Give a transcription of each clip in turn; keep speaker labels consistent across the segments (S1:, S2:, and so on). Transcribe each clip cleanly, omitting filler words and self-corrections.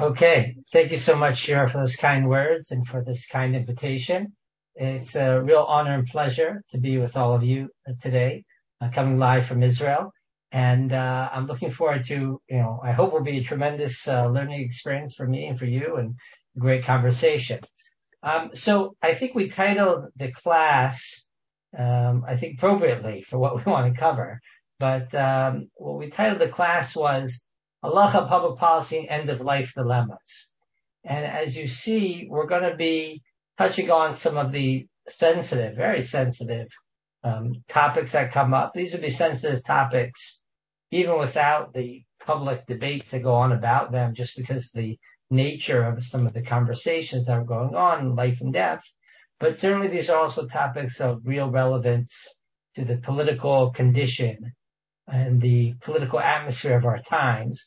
S1: Okay. Thank you so much, Shira, for those kind words and for this kind invitation. It's a real honor and pleasure to be with all of you today, coming live from Israel. And I'm looking forward to, I hope will be a tremendous learning experience for me and for you and a great conversation. So I think we titled the class, I think appropriately for what we want to cover. But what we titled the class was Halacha, Public Policy, and End of Life Dilemmas. And as you see, we're going to be touching on some of the sensitive, very sensitive topics that come up. These would be sensitive topics even without the public debates that go on about them, just because of the nature of some of the conversations that are going on in life and death. But certainly these are also topics of real relevance to the political condition and the political atmosphere of our times.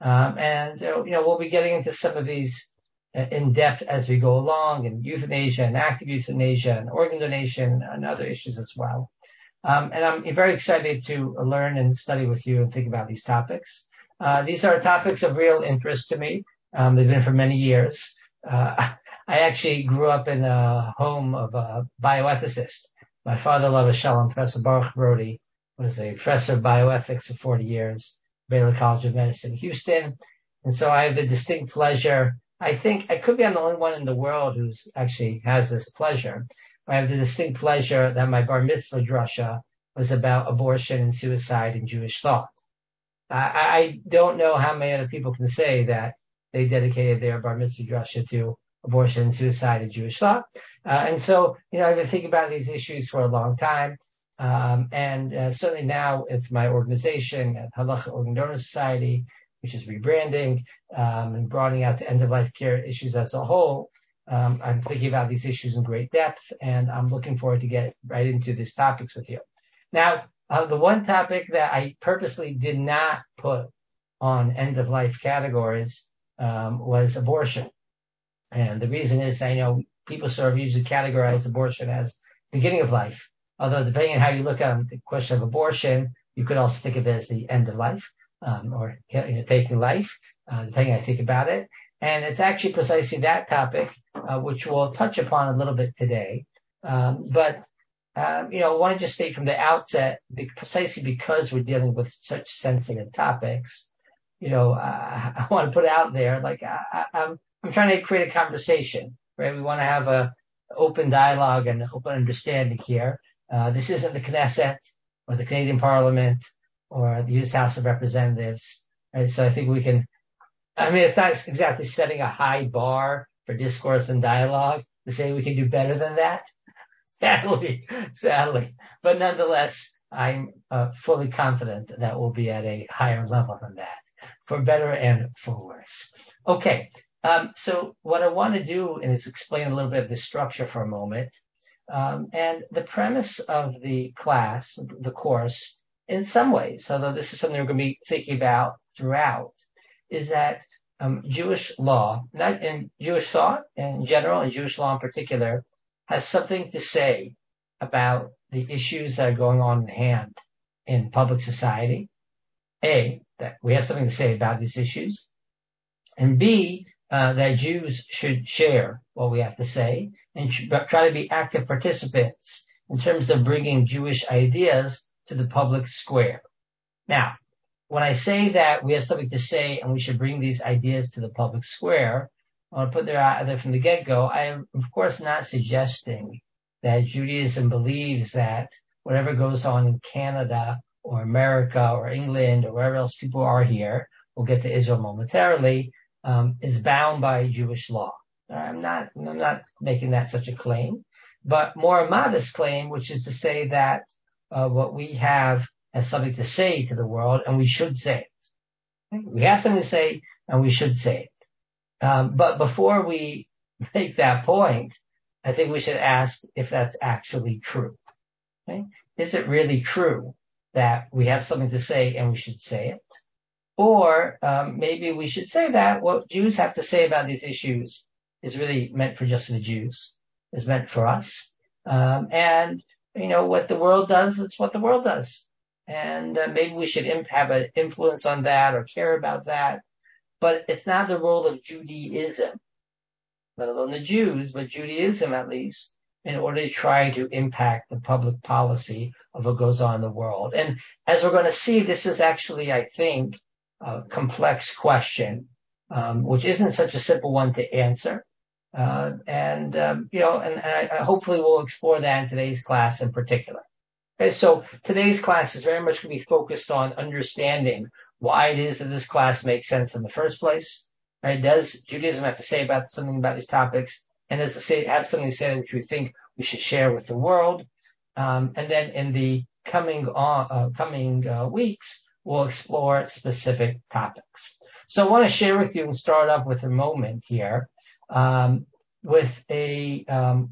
S1: We'll be getting into some of these in depth as we go along, and euthanasia and active euthanasia and organ donation and other issues as well. And I'm very excited to learn and study with you and think about these topics. These are topics of real interest to me. They've been for many years. I actually grew up in a home of a bioethicist. My father, Alav Shalom, Professor Baruch Brody, was a professor of bioethics for 40 years, Baylor College of Medicine, Houston. And so I have the distinct pleasure. I think I could be the only one in the world who's actually has this pleasure. I have the distinct pleasure that my bar mitzvah drasha was about abortion and suicide and Jewish thought. I don't know how many other people can say that they dedicated their bar mitzvah drasha to abortion and suicide and Jewish thought. And so, I've been thinking about these issues for a long time. Certainly now it's my organization at Halacha Organ Donor Society, which is rebranding, and broadening out to end-of-life care issues as a whole. I'm thinking about these issues in great depth, and I'm looking forward to get right into these topics with you. Now, the one topic that I purposely did not put on end-of-life categories was abortion. And the reason is I know people sort of usually categorize abortion as beginning of life. Although depending on how you look at the question of abortion, you could also think of it as the end of life, or taking life, depending on how you think about it. And it's actually precisely that topic, which we'll touch upon a little bit today. I want to just state from the outset, precisely because we're dealing with such sensitive topics, I want to put out there, I'm trying to create a conversation, right? We want to have a open dialogue and open understanding here. This isn't the Knesset or the Canadian Parliament or the U.S. House of Representatives, right? So I think it's not exactly setting a high bar for discourse and dialogue to say we can do better than that. Sadly. But nonetheless, I'm fully confident that we'll be at a higher level than that, for better and for worse. Okay. So what I want to do is explain a little bit of the structure for a moment. And the premise of the class, the course, in some ways, although this is something we're going to be thinking about throughout, is that Jewish law, not in Jewish thought in general, and Jewish law in particular, has something to say about the issues that are going on in hand in public society. A, that we have something to say about these issues. And B, that Jews should share what we have to say and try to be active participants in terms of bringing Jewish ideas to the public square. Now, when I say that we have something to say and we should bring these ideas to the public square, I want to put there out there from the get-go, I am, of course, not suggesting that Judaism believes that whatever goes on in Canada or America or England or wherever else people are here, we'll get to Israel momentarily, is bound by Jewish law. I'm not making that such a claim, but more a modest claim, which is to say that what we have as something to say to the world, and we should say it. We have something to say, and we should say it. But before we make that point, I think we should ask if that's actually true. Okay? Is it really true that we have something to say and we should say it? Or maybe we should say that what Jews have to say about these issues is really meant for just the Jews, is meant for us. And what the world does, it's what the world does. And maybe we should have an influence on that or care about that. but it's not the role of Judaism, let alone the Jews, but Judaism at least, in order to try to impact the public policy of what goes on in the world. And as we're going to see, this is actually, I think, a complex question, which isn't such a simple one to answer. And I hopefully we'll explore that in today's class in particular. Okay, so today's class is very much going to be focused on understanding why it is that this class makes sense in the first place. Right? Does Judaism have to say something about these topics? And does it have something to say which we think we should share with the world? And then in the coming weeks, we'll explore specific topics. So I want to share with you and start up with a moment here with a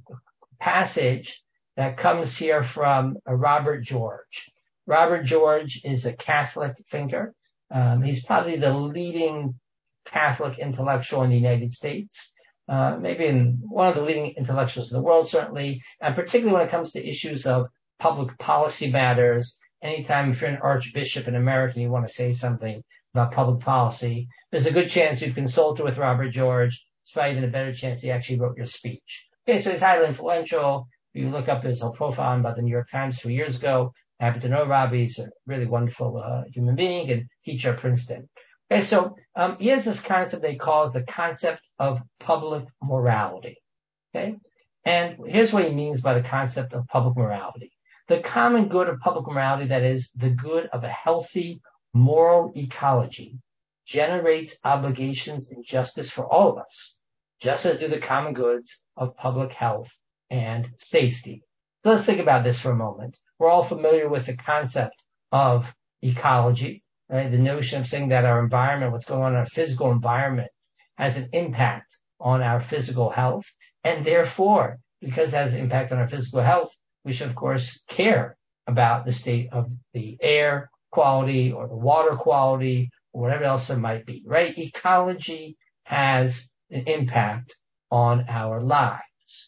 S1: passage that comes here from Robert George. Robert George is a Catholic thinker. He's probably the leading Catholic intellectual in the United States, maybe in one of the leading intellectuals in the world, certainly, and particularly when it comes to issues of public policy matters. Anytime if you're an archbishop in America and you want to say something about public policy, there's a good chance you've consulted with Robert George. It's probably even a better chance he actually wrote your speech. Okay, so he's highly influential. If you look up his whole profile about the New York Times 2 years ago, I happen to know Robbie. He's a really wonderful human being and teacher at Princeton. Okay, so he has this concept they call the concept of public morality. Okay, and here's what he means by the concept of public morality. The common good of public morality, that is, the good of a healthy moral ecology, generates obligations and justice for all of us, just as do the common goods of public health and safety. So let's think about this for a moment. We're all familiar with the concept of ecology, right? The notion of saying that our environment, what's going on in our physical environment, has an impact on our physical health. And therefore, because it has an impact on our physical health, we should, of course, care about the state of the air quality or the water quality or whatever else there might be, right? Ecology has an impact on our lives.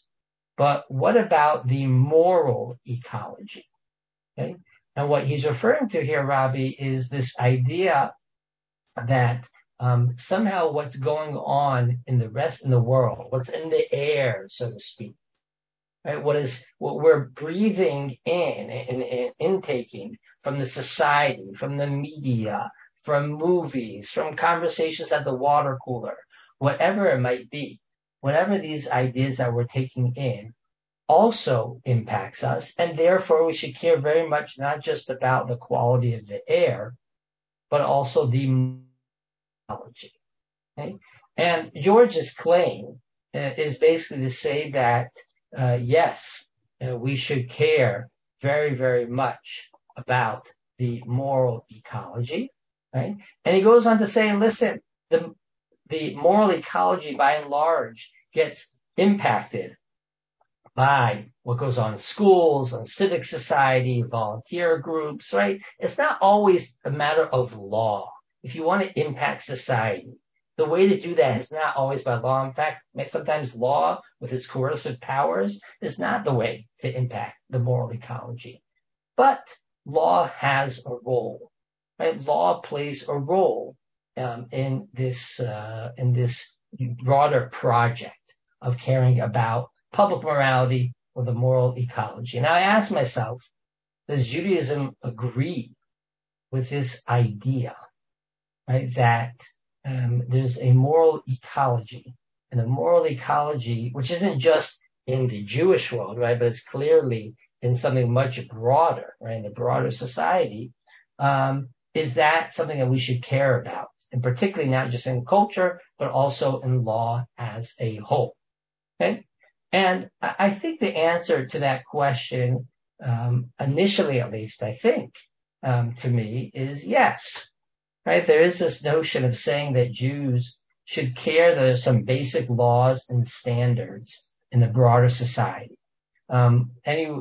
S1: But what about the moral ecology? Okay? And what he's referring to here, Robbie, is this idea that somehow what's going on in the world, what's in the air, so to speak, right? What we're breathing in and intaking from the society, from the media, from movies, from conversations at the water cooler, whatever it might be, whatever these ideas that we're taking in also impacts us. And therefore we should care very much, not just about the quality of the air, but also the ecology. Okay? And George's claim is basically to say that, yes, we should care very, very much about the moral ecology, right? And he goes on to say, listen, the moral ecology by and large gets impacted by what goes on in schools, on civic society, volunteer groups, right? It's not always a matter of law. If you want to impact society, the way to do that is not always by law. In fact, sometimes law with its coercive powers is not the way to impact the moral ecology. But law has a role, right? Law plays a role in this broader project of caring about public morality or the moral ecology. And I ask myself, does Judaism agree with this idea, right, that there's a moral ecology, and a moral ecology, which isn't just in the Jewish world, right, but it's clearly in something much broader, right, in the broader society, is that something that we should care about, and particularly not just in culture, but also in law as a whole, okay? And I think the answer to that question, initially at least, I think, to me, is yes. Right? There is this notion of saying that Jews should care that there's some basic laws and standards in the broader society. In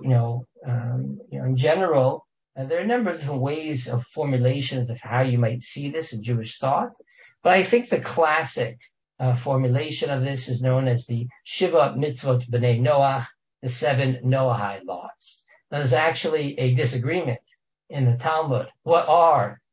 S1: general, there are a number of different ways of formulations of how you might see this in Jewish thought. But I think the classic formulation of this is known as the Shiva Mitzvot B'nai Noach, the 7 Noahide laws. Now, there's actually a disagreement in the Talmud. What are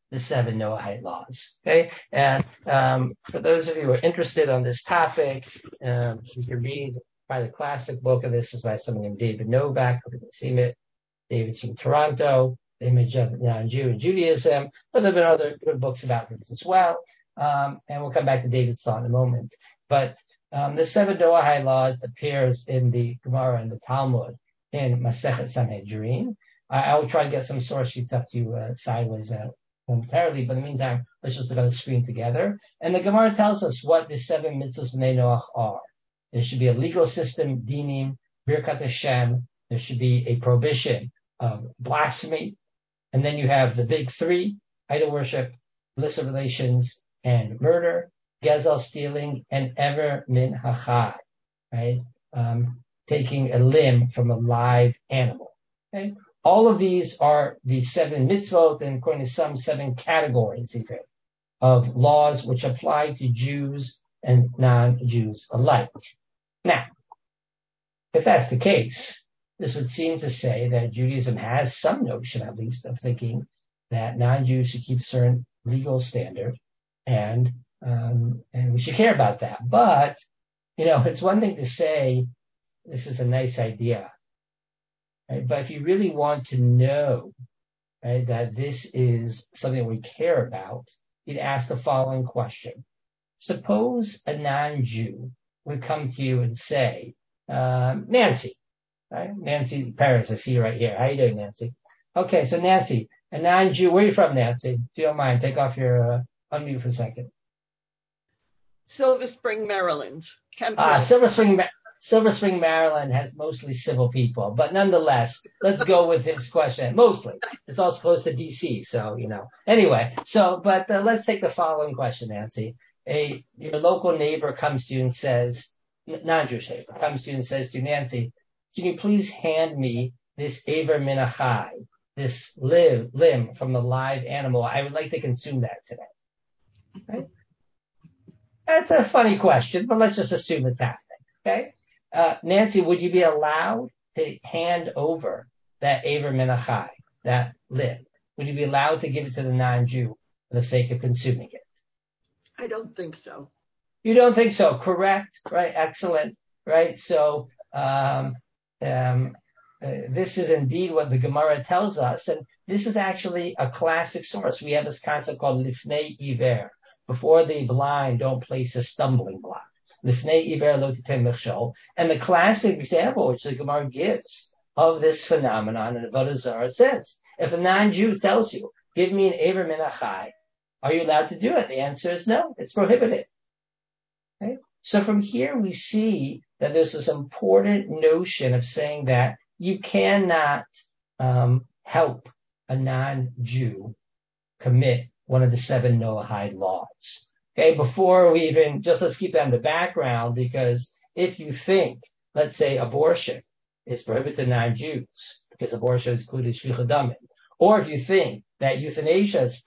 S1: the 7 Noahide laws. Okay, and for those of you who are interested on this topic, you can read probably the classic book of this is by someone named David Novak. Who can see it. David's from Toronto, The Image of Non-Jew in Judaism, but there have been other good books about this as well. And we'll come back to David's thought in a moment. But the 7 Noahide laws appears in the Gemara and the Talmud in Masechet Sanhedrin. I will try to get some source sheets up to you sideways momentarily, but in the meantime, let's just look on the screen together. And the Gemara tells us what the 7 mitzvahs of Bnei Noach are. There should be a legal system, dinim, Birkat Hashem. There should be a prohibition of blasphemy. And then you have the big 3, idol worship, illicit relations, and murder, gezel, stealing, and ever min hachai, right? Taking a limb from a live animal. Okay? All of these are the 7 mitzvot, and according to some 7 categories even of laws which apply to Jews and non-Jews alike. Now, if that's the case, this would seem to say that Judaism has some notion, at least, of thinking that non-Jews should keep a certain legal standard, and we should care about that. But, it's one thing to say, this is a nice idea, right? But if you really want to know, right, that this is something we care about, you'd ask the following question. Suppose a non-Jew would come to you and say, Nancy, right? Nancy Paris, I see you right here. How you doing, Nancy? Okay, so Nancy, a non-Jew, where are you from, Nancy? If you don't mind, take off your unmute for a second.
S2: Silver Spring, Maryland.
S1: Silver Spring, Maryland has mostly civil people, but nonetheless, let's go with his question. Mostly. It's also close to DC, so, Anyway, but let's take the following question, Nancy. Your local neighbor comes to you and says, non-Jewish neighbor, comes to you and says to you, Nancy, can you please hand me this Aver min hachai, this limb from the live animal? I would like to consume that today. Right? That's a funny question, but let's just assume it's happening. Okay? Nancy, would you be allowed to hand over that Aver min hachai, that limb? Would you be allowed to give it to the non-Jew for the sake of consuming it?
S2: I don't think so.
S1: You don't think so? Correct. Right. Excellent. Right. So, this is indeed what the Gemara tells us. And this is actually a classic source. We have this concept called lifnei iver. Before the blind, don't place a stumbling block. Lifnei iver lo titem mechshol. And the classic example which the Gemara gives of this phenomenon in Avodah Zarah says, if a non-Jew tells you, give me an Aver min hachai, are you allowed to do it? The answer is no. It's prohibited. Okay? So from here we see that there's this important notion of saying that you cannot help a non-Jew commit one of the 7 Noahide laws. Okay, before we even, let's keep that in the background, because if you think, let's say, abortion is prohibited to non-Jews, because abortion is included shvichut damim, or if you think that euthanasia is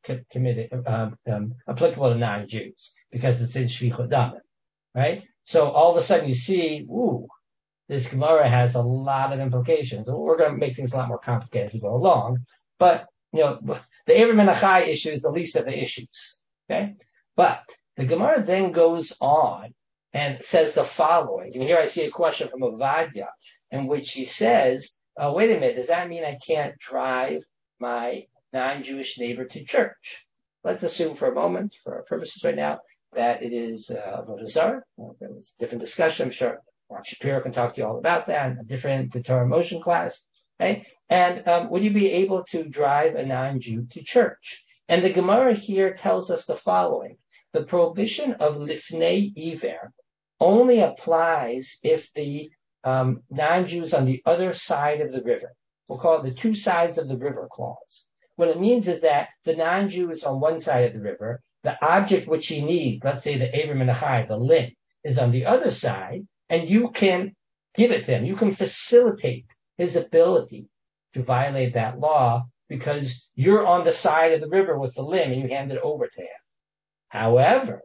S1: applicable to non-Jews, because it's in shvichut damim, right? So all of a sudden you see, this Gemara has a lot of implications. We're going to make things a lot more complicated as we go along. But, the Aver min hachai issue is the least of the issues. Okay? But the Gemara then goes on and says the following. And here I see a question from Avadia in which he says, wait a minute, does that mean I can't drive my non-Jewish neighbor to church? Let's assume for a moment, for our purposes right now, that it is Avodah Zarah. It's a different discussion. I'm sure Mark Shapiro can talk to you all about that in a different Torah motion class. Okay? And would you be able to drive a non-Jew to church? And the Gemara here tells us the following. The prohibition of lifnei iver only applies if the non-Jews on the other side of the river. We'll call it the 2 sides of the river clause. What it means is that the non-Jew is on one side of the river. The object which he needs, let's say the Aver min hachai, the limb, is on the other side, and you can give it to him. You can facilitate his ability to violate that law because you're on the side of the river with the limb and you hand it over to him. However,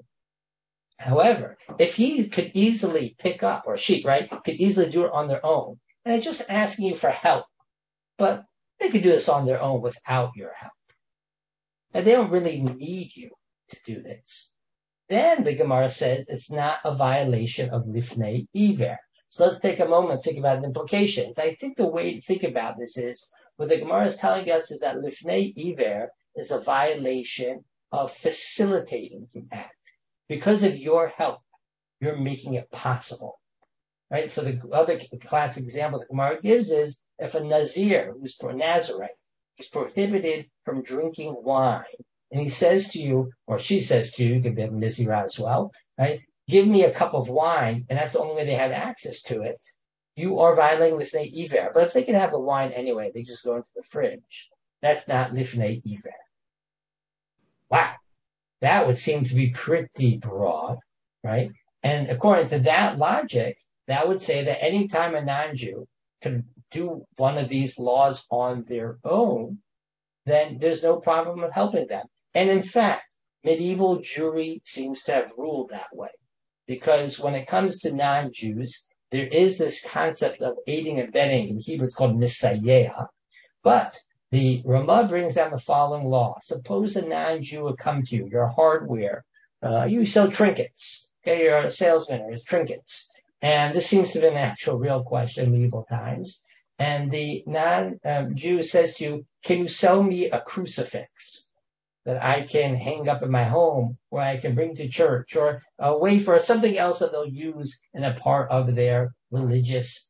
S1: if he could easily pick up, or she, right, could easily do it on their own, and they're just asking you for help, but they could do this on their own without your help. and they don't really need you to do this. Then the Gemara says it's not a violation of lifnei iver. So let's take a moment and think about the implications. I think the way to think about this is what the Gemara is telling us is that lifnei iver is a violation of facilitating the act. Because of your help, you're making it possible. Right? So the other classic example the Gemara gives is if a Nazir, who's a Nazarite, is prohibited from drinking wine, and he says to you, or she says to you, you can be a Nazirah as well, right? Give me a cup of wine, and that's the only way they have access to it. You are violating Lifnei Iver. But if they can have the wine anyway, they just go into the fridge. That's not Lifnei Iver. Wow. That would seem to be pretty broad, right? And according to that logic, that would say that any time a non-Jew can do one of these laws on their own, then there's no problem with helping them. And in fact, medieval Jewry seems to have ruled that way. Because when it comes to non-Jews, there is this concept of aiding and abetting. In Hebrew, it's called misayeah. But the Ramah brings down the following law. Suppose a non-Jew would come to you, you're hardware, you sell trinkets. Okay, you're a salesman or trinkets. And this seems to be an actual real question in medieval times. And the non-Jew says to you, can you sell me a crucifix that I can hang up in my home, or I can bring to church, or a wafer, or something else that they'll use in a part of their religious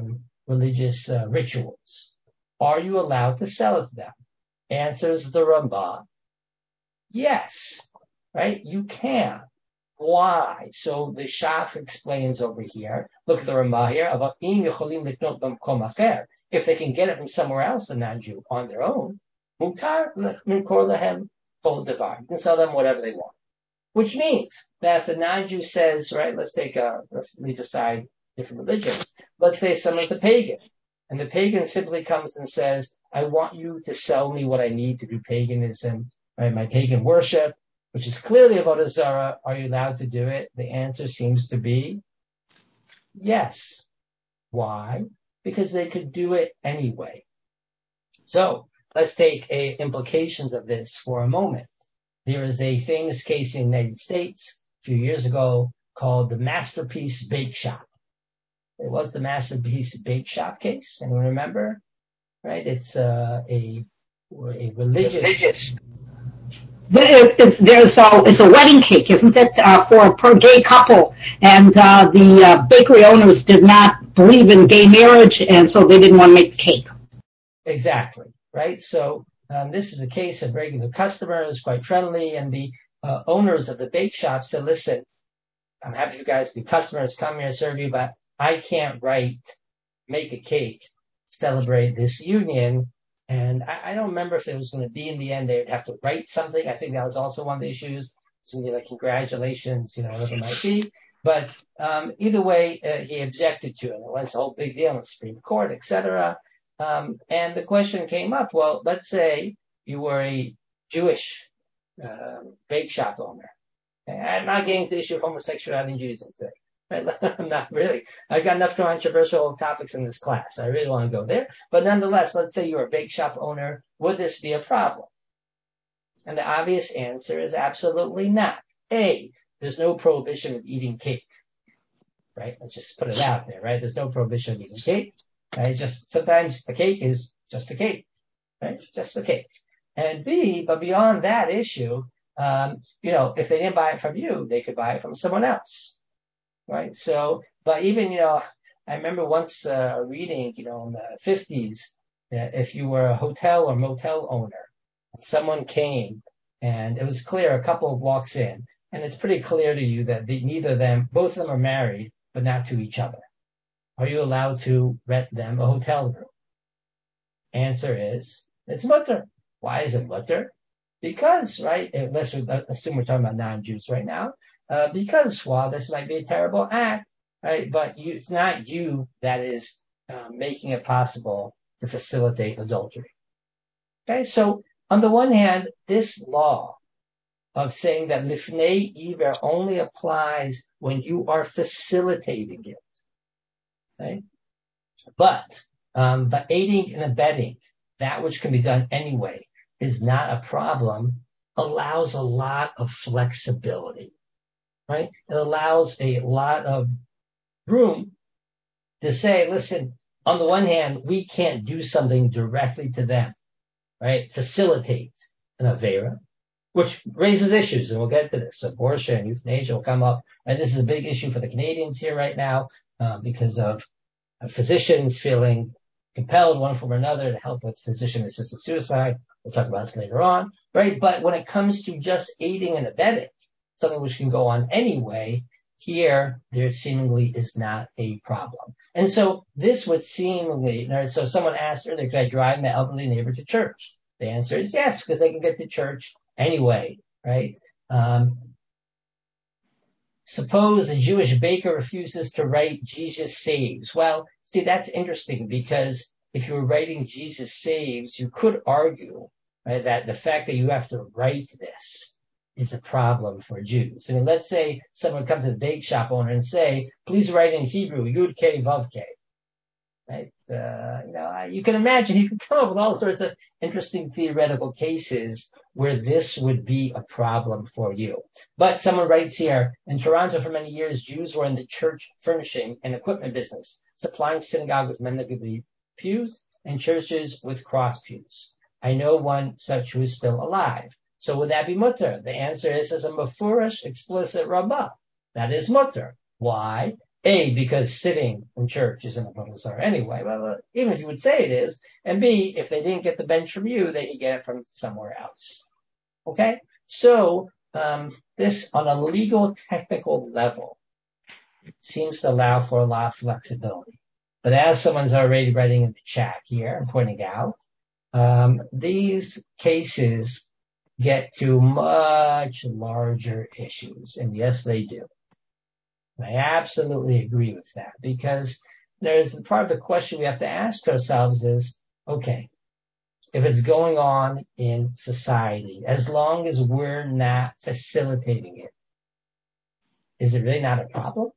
S1: rituals? Are you allowed to sell it to them? Answers the Ramah, yes, right? You can. Why? So the Shach explains over here. Look at the Ramah here. If they can get it from somewhere else, the non-Jew, on their own, mutar minkor lehem kol devar. You can sell them whatever they want. Which means that if the non-Jew says, right, let's leave aside different religions. Let's say someone's a pagan, and the pagan simply comes and says, I want you to sell me what I need to do paganism, right, my pagan worship, which is clearly avodah zarah. Are you allowed to do it? The answer seems to be yes. Why? Because they could do it anyway. So let's take implications of this for a moment. There is a famous case in the United States a few years ago called the Masterpiece Bake Shop. It was the Masterpiece Bake Shop case. Anyone remember? Right? It's a religious.
S3: It's a wedding cake, isn't it, for a gay couple? And the bakery owners did not believe in gay marriage, and so they didn't want to make the cake.
S1: Exactly, right? So this is a case of regular customers, quite friendly, and the owners of the bake shop said, listen, I'm happy you guys be customers, come here, serve you, but I can't make a cake, celebrate this union. And I don't remember if it was going to be in the end, they would have to write something. I think that was also one of the issues. It's going to be like, congratulations, whatever it might be. But either way, he objected to it. It was a whole big deal in the Supreme Court, etc. And the question came up, well, let's say you were a Jewish bake shop owner. I'm not getting to the issue of homosexuality in Judaism today. I'm not really. I've got enough controversial topics in this class. I really want to go there. But nonetheless, let's say you're a bake shop owner. Would this be a problem? And the obvious answer is absolutely not. A, there's no prohibition of eating cake. Right? Let's just put it out there, right? There's no prohibition of eating cake. Right? Just sometimes a cake is just a cake. Right? It's just a cake. And B, but beyond that issue, if they didn't buy it from you, they could buy it from someone else. Right. So, but even, I remember once reading, in the 50s, that if you were a hotel or motel owner, someone came and it was clear a couple walks in and it's pretty clear to you that both of them are married, but not to each other. Are you allowed to rent them a hotel room? Answer is, it's mutter. Why is it mutter? Because, right, unless we assume we're talking about non-Jews right now, because while this might be a terrible act, right, but it's not you that is making it possible to facilitate adultery. Okay, so on the one hand, this law of saying that lifnei iver only applies when you are facilitating it, okay? But aiding and abetting, that which can be done anyway, is not a problem allows a lot of flexibility, right? It allows a lot of room to say, listen, on the one hand, we can't do something directly to them, right? Facilitate an avera, which raises issues, and we'll get to this. Abortion and euthanasia will come up, and this is a big issue for the Canadians here right now because of physicians feeling compelled one form or another to help with physician-assisted suicide. We'll talk about this later on, right? But when it comes to just aiding and abetting, something which can go on anyway, here there seemingly is not a problem. And so this would seemingly, so someone asked earlier, could I drive my elderly neighbor to church? The answer is yes, because they can get to church anyway, right? Suppose a Jewish baker refuses to write Jesus Saves. Well, see, that's interesting because if you were writing Jesus Saves, you could argue, right, that the fact that you have to write this is a problem for Jews. I mean, let's say someone would come to the bake shop owner and say, please write in Hebrew, Yud Kei Vav Kei. Right? You can imagine you can come up with all sorts of interesting theoretical cases where this would be a problem for you. But someone writes here, in Toronto for many years, Jews were in the church furnishing and equipment business, supplying synagogue with Menachem pews and churches with cross pews. I know one such who is still alive. So would that be mutter? The answer is as a mafurish, explicit rabbah. That is mutter. Why? A, because sitting in church isn't a avodah zarah anyway. Well, even if you would say it is. And B, if they didn't get the bench from you, they could get it from somewhere else. Okay? So, this on a legal technical level seems to allow for a lot of flexibility. But as someone's already writing in the chat here and pointing out, these cases get to much larger issues. And yes, they do. I absolutely agree with that because there's part of the question we have to ask ourselves is, okay, if it's going on in society, as long as we're not facilitating it, is it really not a problem?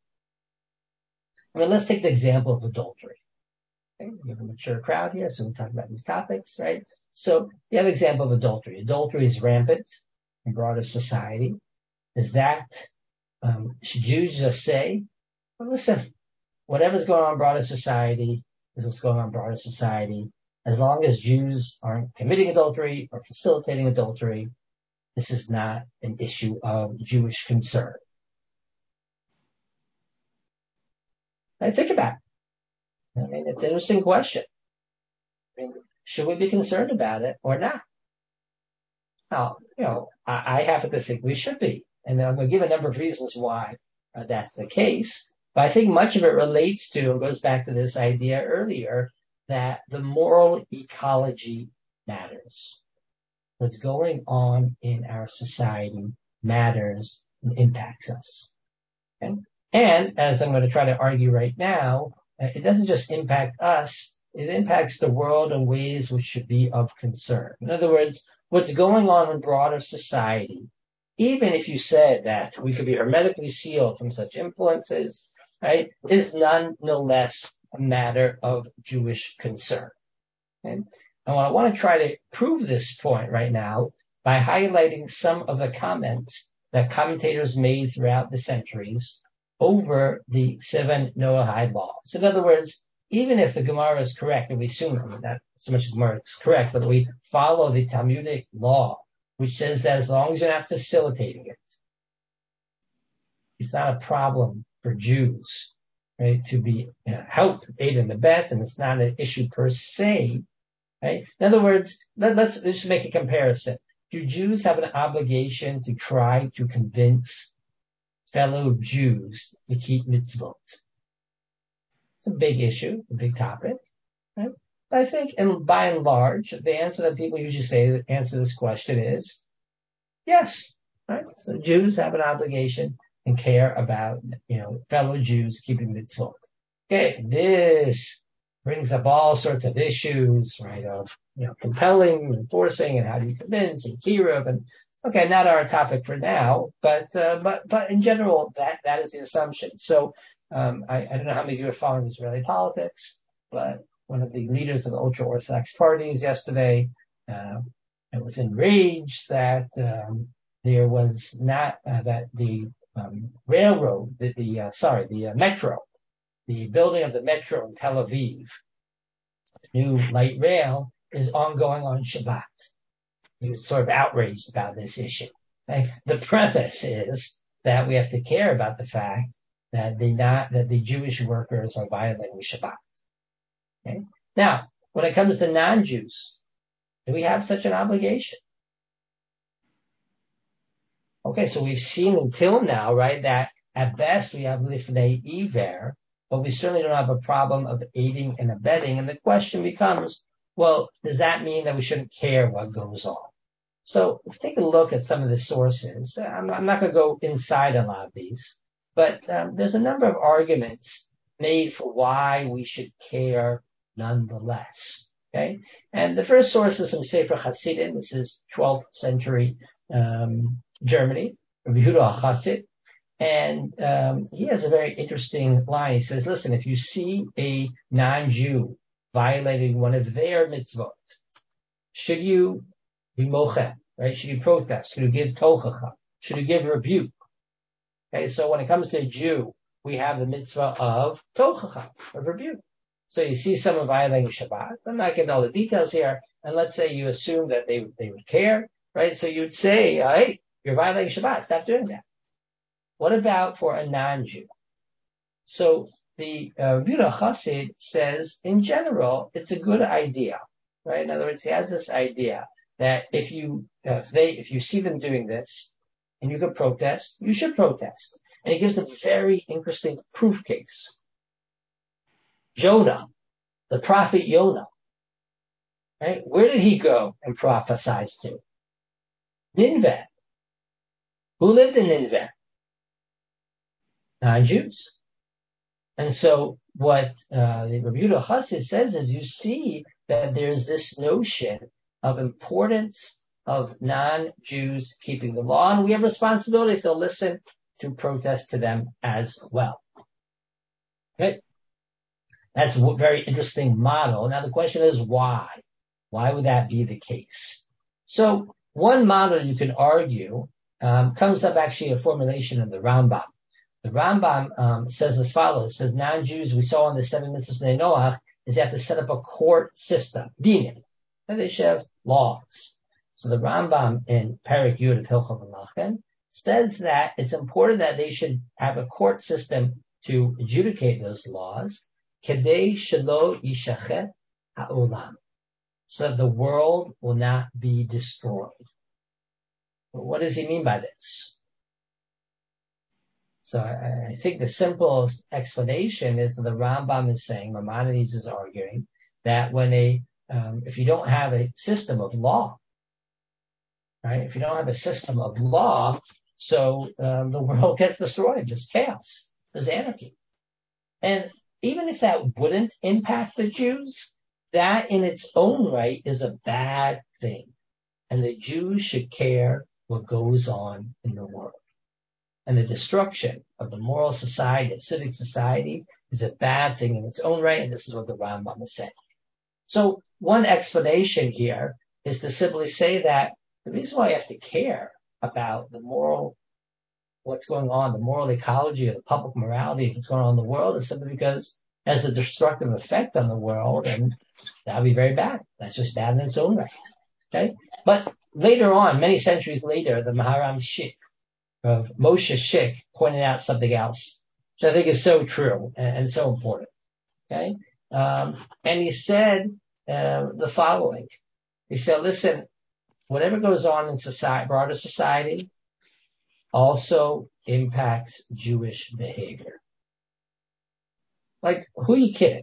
S1: I mean, let's take the example of adultery. Okay? We have a mature crowd here, so we talk about these topics, right? So you have the example of adultery. Adultery is rampant in broader society. Is that should Jews just say, well, listen, whatever's going on in broader society is what's going on in broader society. As long as Jews aren't committing adultery or facilitating adultery, this is not an issue of Jewish concern. I think about it. I mean, it's an interesting question. I mean, should we be concerned about it or not? Now, I happen to think we should be. And I'm going to give a number of reasons why that's the case. But I think much of it relates to, goes back to this idea earlier, that the moral ecology matters. What's going on in our society matters and impacts us. Okay? And as I'm going to try to argue right now, it doesn't just impact us, it impacts the world in ways which should be of concern. In other words, what's going on in broader society, even if you said that we could be hermetically sealed from such influences, right, is nonetheless a matter of Jewish concern. Okay? And I want to try to prove this point right now by highlighting some of the comments that commentators made throughout the centuries over the seven Noahide laws. In other words, even if the Gemara is correct, and we assume not so much the Gemara is correct, but we follow the Talmudic law, which says that as long as you're not facilitating it, it's not a problem for Jews, right, to be helped, aid and abet, and it's not an issue per se, right? In other words, let's just make a comparison. Do Jews have an obligation to try to convince fellow Jews to keep mitzvot? It's a big issue. It's a big topic, right? But I think, and by and large, the answer that people usually say to answer this question is yes, right? So Jews have an obligation and care about, fellow Jews keeping mitzvot. Okay, this brings up all sorts of issues, right? Of, compelling, enforcing, and how do you convince, and kiruv, and okay, not our topic for now, but in general, that is the assumption. So, I don't know how many of you are following Israeli politics, but one of the leaders of the ultra-Orthodox parties yesterday, and was enraged that there was not that the railroad, the metro, the building of the metro in Tel Aviv, new light rail, is ongoing on Shabbat. He was sort of outraged about this issue. Okay? The premise is that we have to care about the fact that the Jewish workers are violating Shabbat. Okay? Now, when it comes to non-Jews, do we have such an obligation? Okay, so we've seen until now, right, that at best we have lifnei iver, but we certainly don't have a problem of aiding and abetting. And the question becomes, well, does that mean that we shouldn't care what goes on? So if we take a look at some of the sources, I'm not going to go inside a lot of these, but there's a number of arguments made for why we should care nonetheless. Okay, and the first source is from Sefer Hasidim. This is 12th century Germany, Rabbi Yehuda HaChassid, and he has a very interesting line. He says, "Listen, if you see a non-Jew violating one of their mitzvot, should you be mochen, right? Should you protest? Should you give tochacha? Should you give rebuke?" Okay, so when it comes to a Jew, we have the mitzvah of tochacha, of rebuke. So you see someone violating Shabbat. I'm not getting all the details here. And let's say you assume that they would care, right? So you would say, hey, you're violating Shabbat. Stop doing that. What about for a non-Jew? So the Yehuda Chassid says, in general, it's a good idea, right? In other words, he has this idea that if you see them doing this and you could protest, you should protest. And he gives a very interesting proof case. Jonah, the prophet Jonah, right? Where did he go and prophesy to? Nineveh. Who lived in Nineveh? Non-Jews. And so what the Rabbi Yehuda Chassid says is you see that there's this notion of importance of non-Jews keeping the law, and we have responsibility if they'll listen to protest to them as well. Okay? That's a very interesting model. Now the question is why? Why would that be the case? So one model you can argue comes up actually a formulation of the Rambam. The Rambam says as follows. It says non-Jews, we saw in the 7 mitzvahs of Noach, is they have to set up a court system, dinim, and they should have laws. So the Rambam in Perek Yud of Hilchot Melachim says that it's important that they should have a court system to adjudicate those laws, kedei shelo yishachet ha'olam, so that the world will not be destroyed. But what does he mean by this? So I think the simplest explanation is that the Rambam is saying, Maimonides is arguing, that when if you don't have a system of law, right? If you don't have a system of law, so the world gets destroyed. There's chaos. There's anarchy. And even if that wouldn't impact the Jews, that in its own right is a bad thing. And the Jews should care what goes on in the world. And the destruction of the moral society, of civic society, is a bad thing in its own right, and this is what the Rambam is saying. So one explanation here is to simply say that the reason why you have to care about the moral, what's going on, the moral ecology of the public morality, what's going on in the world, is simply because it has a destructive effect on the world, and that would be very bad. That's just bad in its own right. Okay? But later on, many centuries later, the Maharam Shik of Moshe Schick pointed out something else, which I think is so true and so important. Okay, and he said the following. He said, "Listen, whatever goes on in society, broader society, also impacts Jewish behavior. Like, who are you kidding?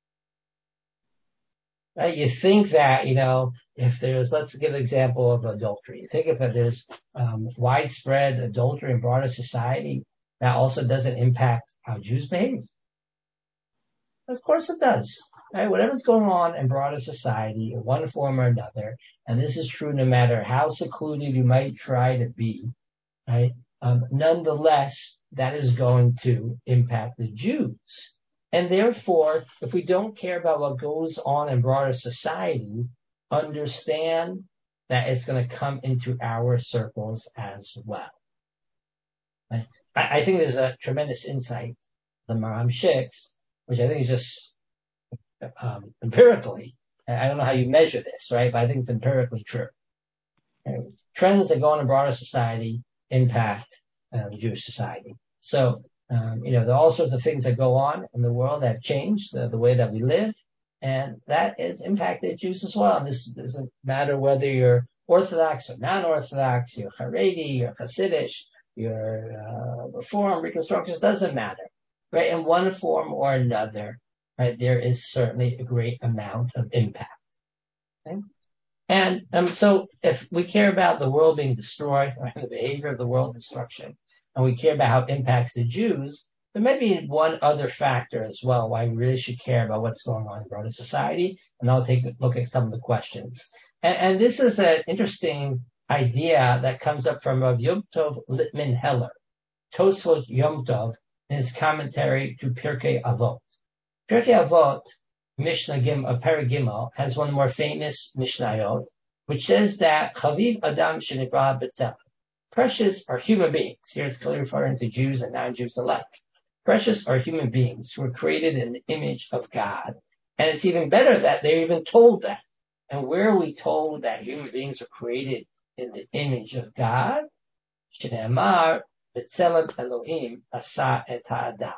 S1: Right? You think that, if there's, let's give an example of adultery. You think if there's widespread adultery in broader society, that also doesn't impact how Jews behave. Of course it does. Right? Whatever's going on in broader society, in one form or another, and this is true no matter how secluded you might try to be, right? Nonetheless, that is going to impact the Jews. And therefore, if we don't care about what goes on in broader society, understand that it's going to come into our circles as well. Right? I think there's a tremendous insight the Maram Shix, which I think is just empirically. I don't know how you measure this, right? But I think it's empirically true. Right? Trends that go on in broader society impact Jewish society. So, there are all sorts of things that go on in the world that have changed the way that we live, and that has impacted Jews as well. And this doesn't matter whether you're Orthodox or non-Orthodox, you're Haredi, you're Hasidic, you're Reform, Reconstructionist, doesn't matter, right? In one form or another, right, there is certainly a great amount of impact. Okay? And so if we care about the world being destroyed, right, the behavior of the world destruction, and we care about how it impacts the Jews, there may be one other factor as well why we really should care about what's going on in broader society, and I'll take a look at some of the questions. And this is an interesting idea that comes up from Rav Yom Tov Lippman Heller, Tosfot Yom Tov, in his commentary to Pirkei Avot. Pirkei Avot, Mishnah Perek Gimel, has one of the more famous Mishnayot, which says that Chaviv Adam Shenivra B'Tzelem. Precious are human beings. Here it's clearly referring to Jews and non-Jews alike. Precious are human beings who are created in the image of God. And it's even better that they're even told that. And where are we told that human beings are created in the image of God? Shneimar B'Tzelem Elohim Asa et Ha'adam.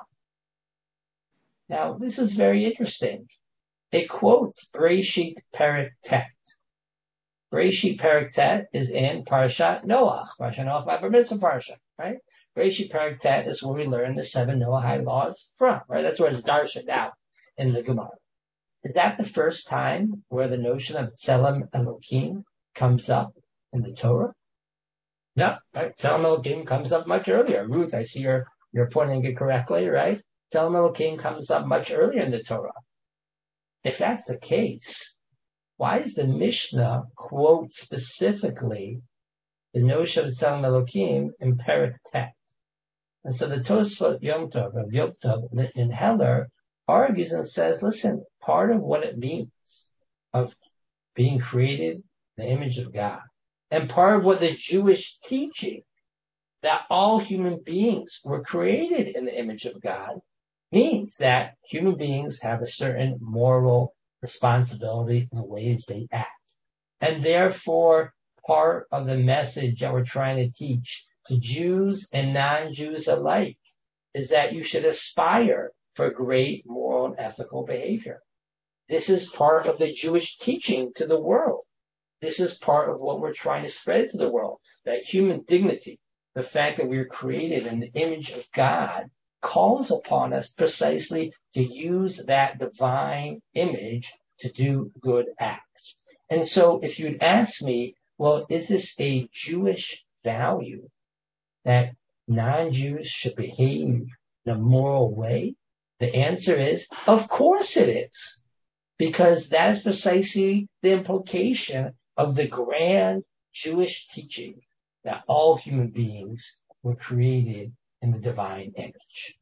S1: Now, this is very interesting. It quotes Bereshit Perek Tet. Bereshit Perek Tet is in Parshat Noach. Parshat Noach, my Bar Mitzvah Parsha, right? Bereshit Perek Tet is where we learn the 7 Noahide laws from, right? That's where it's darshaned out in the Gemara. Is that the first time where the notion of Tzelem Elohim comes up in the Torah? No, right? Tzelem Elohim comes up much earlier. Ruth, I see you're pointing it correctly, right? Tzelem Elohim comes up much earlier in the Torah. If that's the case, why does the Mishnah quote specifically the notion of Tzelem Elohim in Perek Tet? And so the Tosfot Yom Tov, of Yom Tov in Heller, argues and says, listen, part of what it means of being created in the image of God, and part of what the Jewish teaching that all human beings were created in the image of God means that human beings have a certain moral responsibility in the ways they act. And therefore, part of the message that we're trying to teach to Jews and non-Jews alike is that you should aspire for great moral and ethical behavior. This is part of the Jewish teaching to the world. This is part of what we're trying to spread to the world, that human dignity, the fact that we are created in the image of God, calls upon us precisely to use that divine image to do good acts. And so if you'd ask me, well, is this a Jewish value that non-Jews should behave in a moral way? The answer is, of course it is. Because that is precisely the implication of the grand Jewish teaching that all human beings were created in the divine image.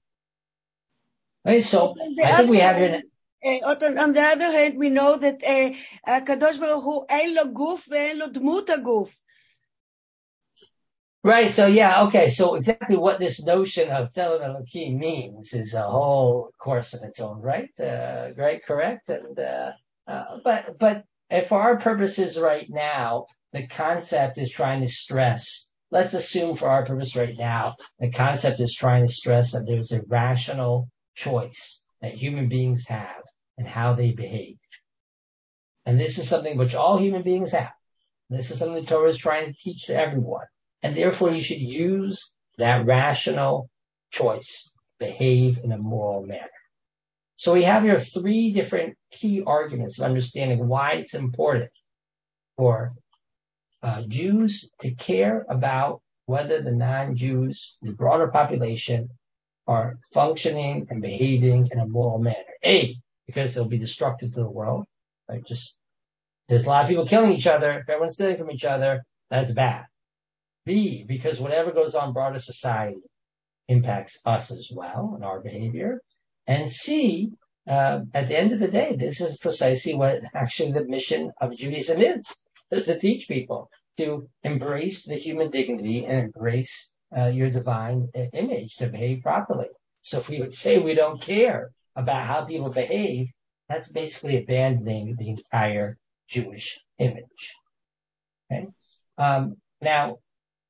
S1: Okay, so I think we have here.
S4: On the other hand, we know that Kadosh Baruch Hu ein lo guf ve'en lo dmut haguf.
S1: Right, so yeah, okay, so exactly what this notion of Tzelem Elohim means is a whole course in its own right, right, correct? And but for our purposes right now, the concept is trying to stress. Let's assume for our purpose right now, the concept is trying to stress that there's a rational choice that human beings have and how they behave. And this is something which all human beings have. This is something the Torah is trying to teach to everyone. And therefore you should use that rational choice, behave in a moral manner. So we have here 3 different key arguments of understanding why it's important for Jews to care about whether the non-Jews, the broader population, are functioning and behaving in a moral manner. A, because they'll be destructive to the world. Right? There's a lot of people killing each other. If everyone's stealing from each other, that's bad. B, because whatever goes on in broader society impacts us as well and our behavior. And C, at the end of the day, this is precisely what actually the mission of Judaism is. is to teach people to embrace the human dignity and embrace your divine image, to behave properly. So if we would say we don't care about how people behave, that's basically abandoning the entire Jewish image. Okay. Now,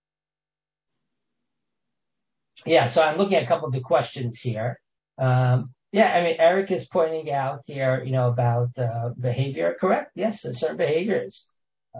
S1: so I'm looking at a couple of the questions here. Eric is pointing out here, about behavior. Correct? Yes, certain behaviors.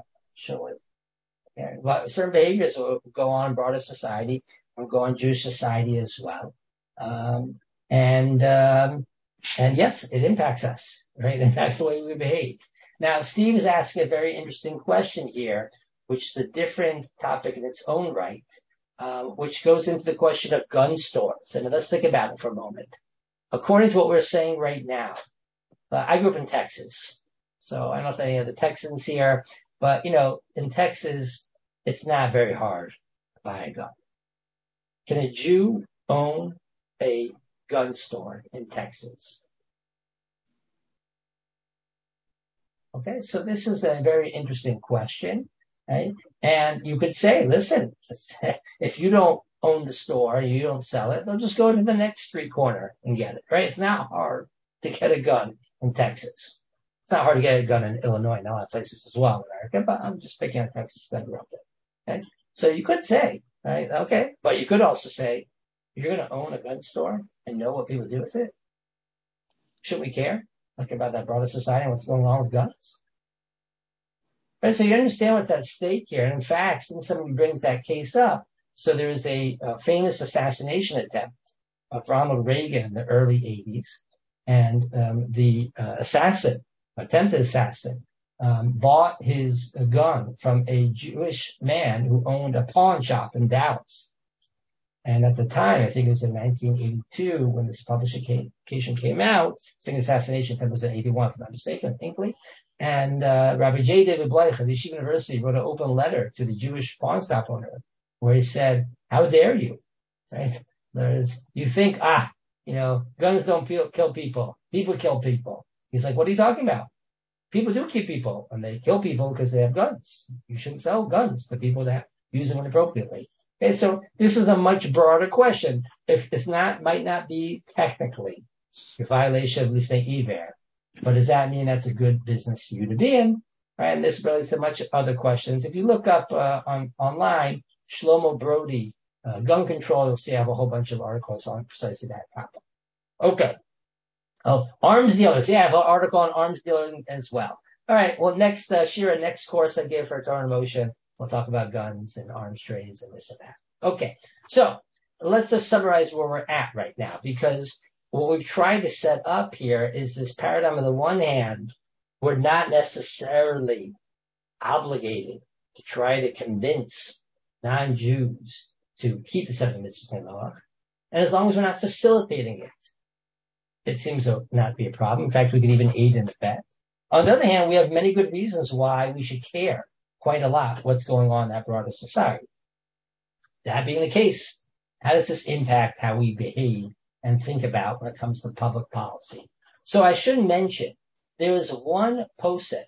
S1: Certain behaviors will go on in broader society, will go on Jewish society as well. And yes, it impacts us, right? It impacts the way we behave. Now, Steve is asking a very interesting question here, which is a different topic in its own right, which goes into the question of gun stores. And let's think about it for a moment. According to what we're saying right now, I grew up in Texas, so I don't know if any of the Texans here, but, in Texas, it's not very hard to buy a gun. Can a Jew own a gun store in Texas? Okay, so this is a very interesting question, right? And you could say, listen, if you don't own the store, you don't sell it, they'll just go to the next street corner and get it, right? It's not hard to get a gun in Texas. It's not hard to get a gun in Illinois and a lot of places as well in America, but I'm just picking on Texas gun real quick. Okay? So you could say, right, okay, but you could also say, you're going to own a gun store and know what people do with it? Shouldn't we care? Like about that broader society and what's going on with guns? Right, so you understand what's at stake here. And in fact, since somebody brings that case up, so there is a famous assassination attempt of Ronald Reagan in the early 80s. And the attempted assassin, bought his gun from a Jewish man who owned a pawn shop in Dallas. And at the time, I think it was in 1982 when this publication came out. I think the assassination attempt was in 81, if I'm not mistaken, Hinckley. And Rabbi J. David Bleich of Yeshiva University wrote an open letter to the Jewish pawn shop owner where he said, how dare you? Right? You think, guns don't kill people. People kill people. He's like, what are you talking about? People do kill people, and they kill people because they have guns. You shouldn't sell guns to people that use them inappropriately. Okay, so this is a much broader question. If it's might not be technically a violation of Lifnei Iver, but does that mean that's a good business for you to be in? Right? And this relates to much other questions. If you look up online, Shlomo Brody, gun control, you'll see I have a whole bunch of articles on precisely that topic. Okay. Arms dealers. Yeah, I have an article on arms dealing as well. All right. Well, next course I give for Torah in Motion, we'll talk about guns and arms trades and this and that. Okay. So let's just summarize where we're at right now, because what we've tried to set up here is this paradigm. On the one hand, we're not necessarily obligated to try to convince non-Jews to keep the 7 mitzvahs in law. And as long as we're not facilitating it, it seems to not be a problem. In fact, we could even aid and abet. On the other hand, we have many good reasons why we should care quite a lot what's going on in that broader society. That being the case, how does this impact how we behave and think about when it comes to public policy? So I should mention, there is one posek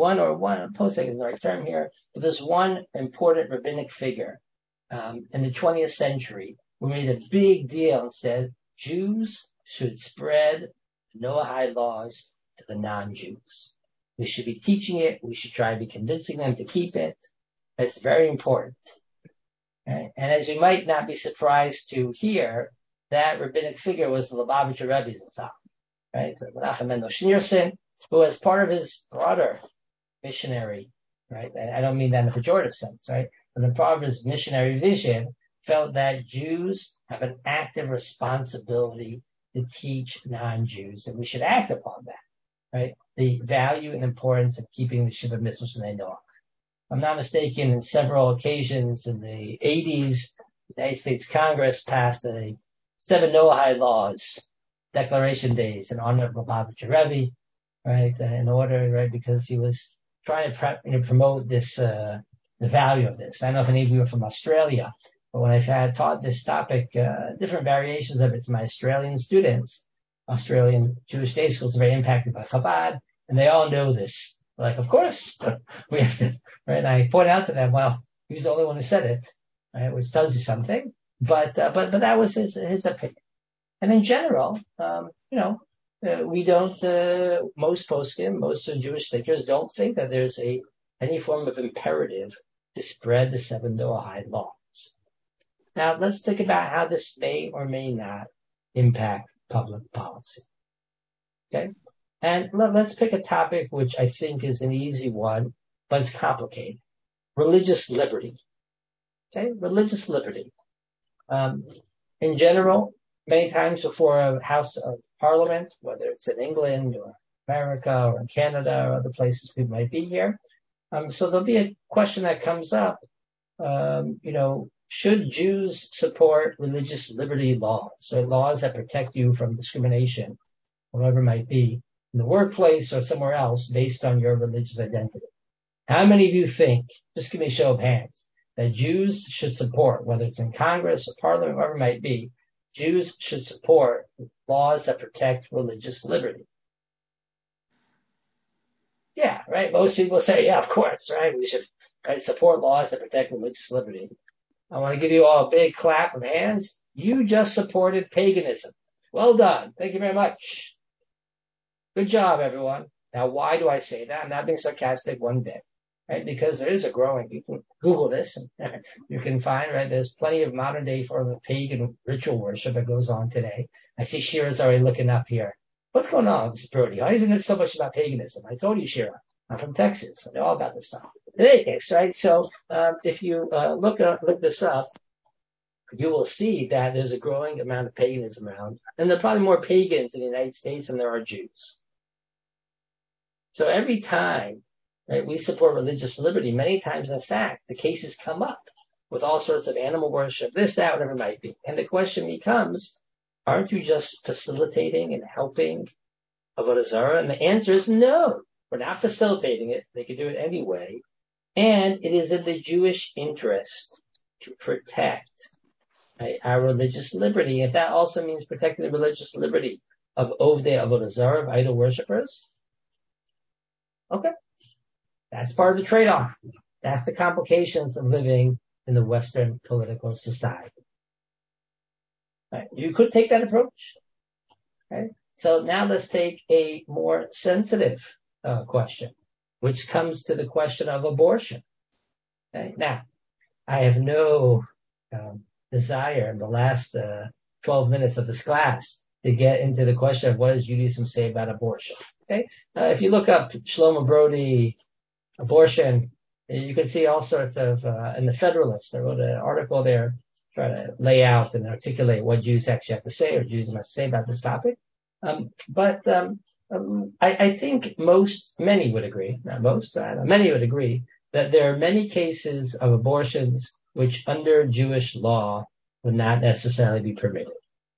S1: is the right term here, but there's one important rabbinic figure in the 20th century who made a big deal and said Jews should spread the Noahide laws to the non-Jews. We should be teaching it. We should try to be convincing them to keep it. It's very important. Right? And as you might not be surprised to hear, that rabbinic figure was the Lubavitcher Rebbe Zatzal, right? Menachem Mendel Schneerson, who as part of his broader missionary, right? I don't mean that in a pejorative sense, right? But in part of his missionary vision, felt that Jews have an active responsibility to teach non-Jews, and we should act upon that, right? The value and importance of keeping the Shiva Mitzvahs in Noach. If I'm not mistaken, in several occasions in the 80s, the United States Congress passed a 7 Noahide laws, declaration days in honor of Lubavitcher Rebbe, right? In order, right, because he was trying to promote this, the value of this. I don't know if any of you are from Australia, but when I've had taught this topic, different variations of it to my Australian students, Australian Jewish day schools are very impacted by Chabad, and they all know this, Like, of course, we have to, right? And I point out to them, well, he was the only one who said it, right? Which tells you something. But that was his opinion. And in general, we don't, most poskim, most Jewish thinkers don't think that there's any form of imperative to spread the 7 Noahide laws. Now, let's think about how this may or may not impact public policy. Okay? And let's pick a topic which I think is an easy one, but it's complicated. Religious liberty. Okay? Religious liberty. In general, many times before a House of Parliament, whether it's in England or America or in Canada or other places we might be here. So there'll be a question that comes up, should Jews support religious liberty laws, so laws that protect you from discrimination, whatever it might be, in the workplace or somewhere else based on your religious identity? How many of you think, just give me a show of hands, that Jews should support, whether it's in Congress or Parliament, whatever it might be, Jews should support laws that protect religious liberty? Yeah, right? Most people say, yeah, of course, right? We should support laws that protect religious liberty. I want to give you all a big clap of hands. You just supported paganism. Well done. Thank you very much. Good job, everyone. Now, why do I say that? I'm not being sarcastic one bit, right? Because there is a growing, you can Google this, and you can find, right, there's plenty of modern day form of pagan ritual worship that goes on today. I see Shira's already looking up here. What's going on with this Brody? Why isn't it so much about paganism? I told you, Shira. I'm from Texas. I know all about this stuff. In any case, right? So, if you look this up, you will see that there's a growing amount of paganism around, and there are probably more pagans in the United States than there are Jews. So every time, right, we support religious liberty, many times, in fact, the cases come up with all sorts of animal worship, this, that, whatever it might be. And the question becomes, aren't you just facilitating and helping Avodah Zarah? And the answer is no. We're not facilitating it. They can do it anyway. And it is in the Jewish interest to protect, right, our religious liberty. If that also means protecting the religious liberty of Ovdei Avodah Zarah, of idol worshippers, okay. That's part of the trade-off. That's the complications of living in the Western political society. Right. You could take that approach. Right? So now let's take a more sensitive question, which comes to the question of abortion. Okay? Now, I have no desire in the last 12 minutes of this class to get into the question of what does Judaism say about abortion. Okay? If you look up Shlomo Brody, abortion, you can see all sorts of, in the Federalist, I wrote an article there trying to lay out and articulate what Jews actually have to say or Jews must say about this topic. I think many would agree, not most, many would agree that there are many cases of abortions which under Jewish law would not necessarily be permitted.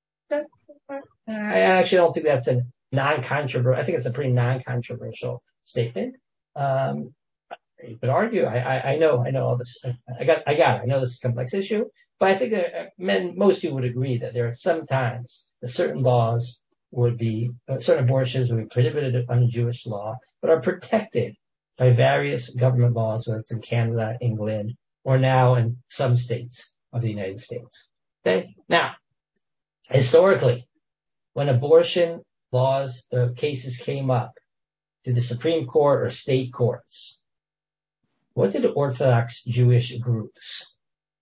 S1: I actually don't think that's a non-controversial, I think it's a pretty non-controversial statement. You could argue, I know all this, I got it, I know this is a complex issue, but I think most people would agree that there are sometimes that certain laws would be, certain abortions would be prohibited under Jewish law, but are protected by various government laws, whether it's in Canada, England, or now in some states of the United States. Okay? Now, historically, when abortion laws, cases came up to the Supreme Court or state courts, what did Orthodox Jewish groups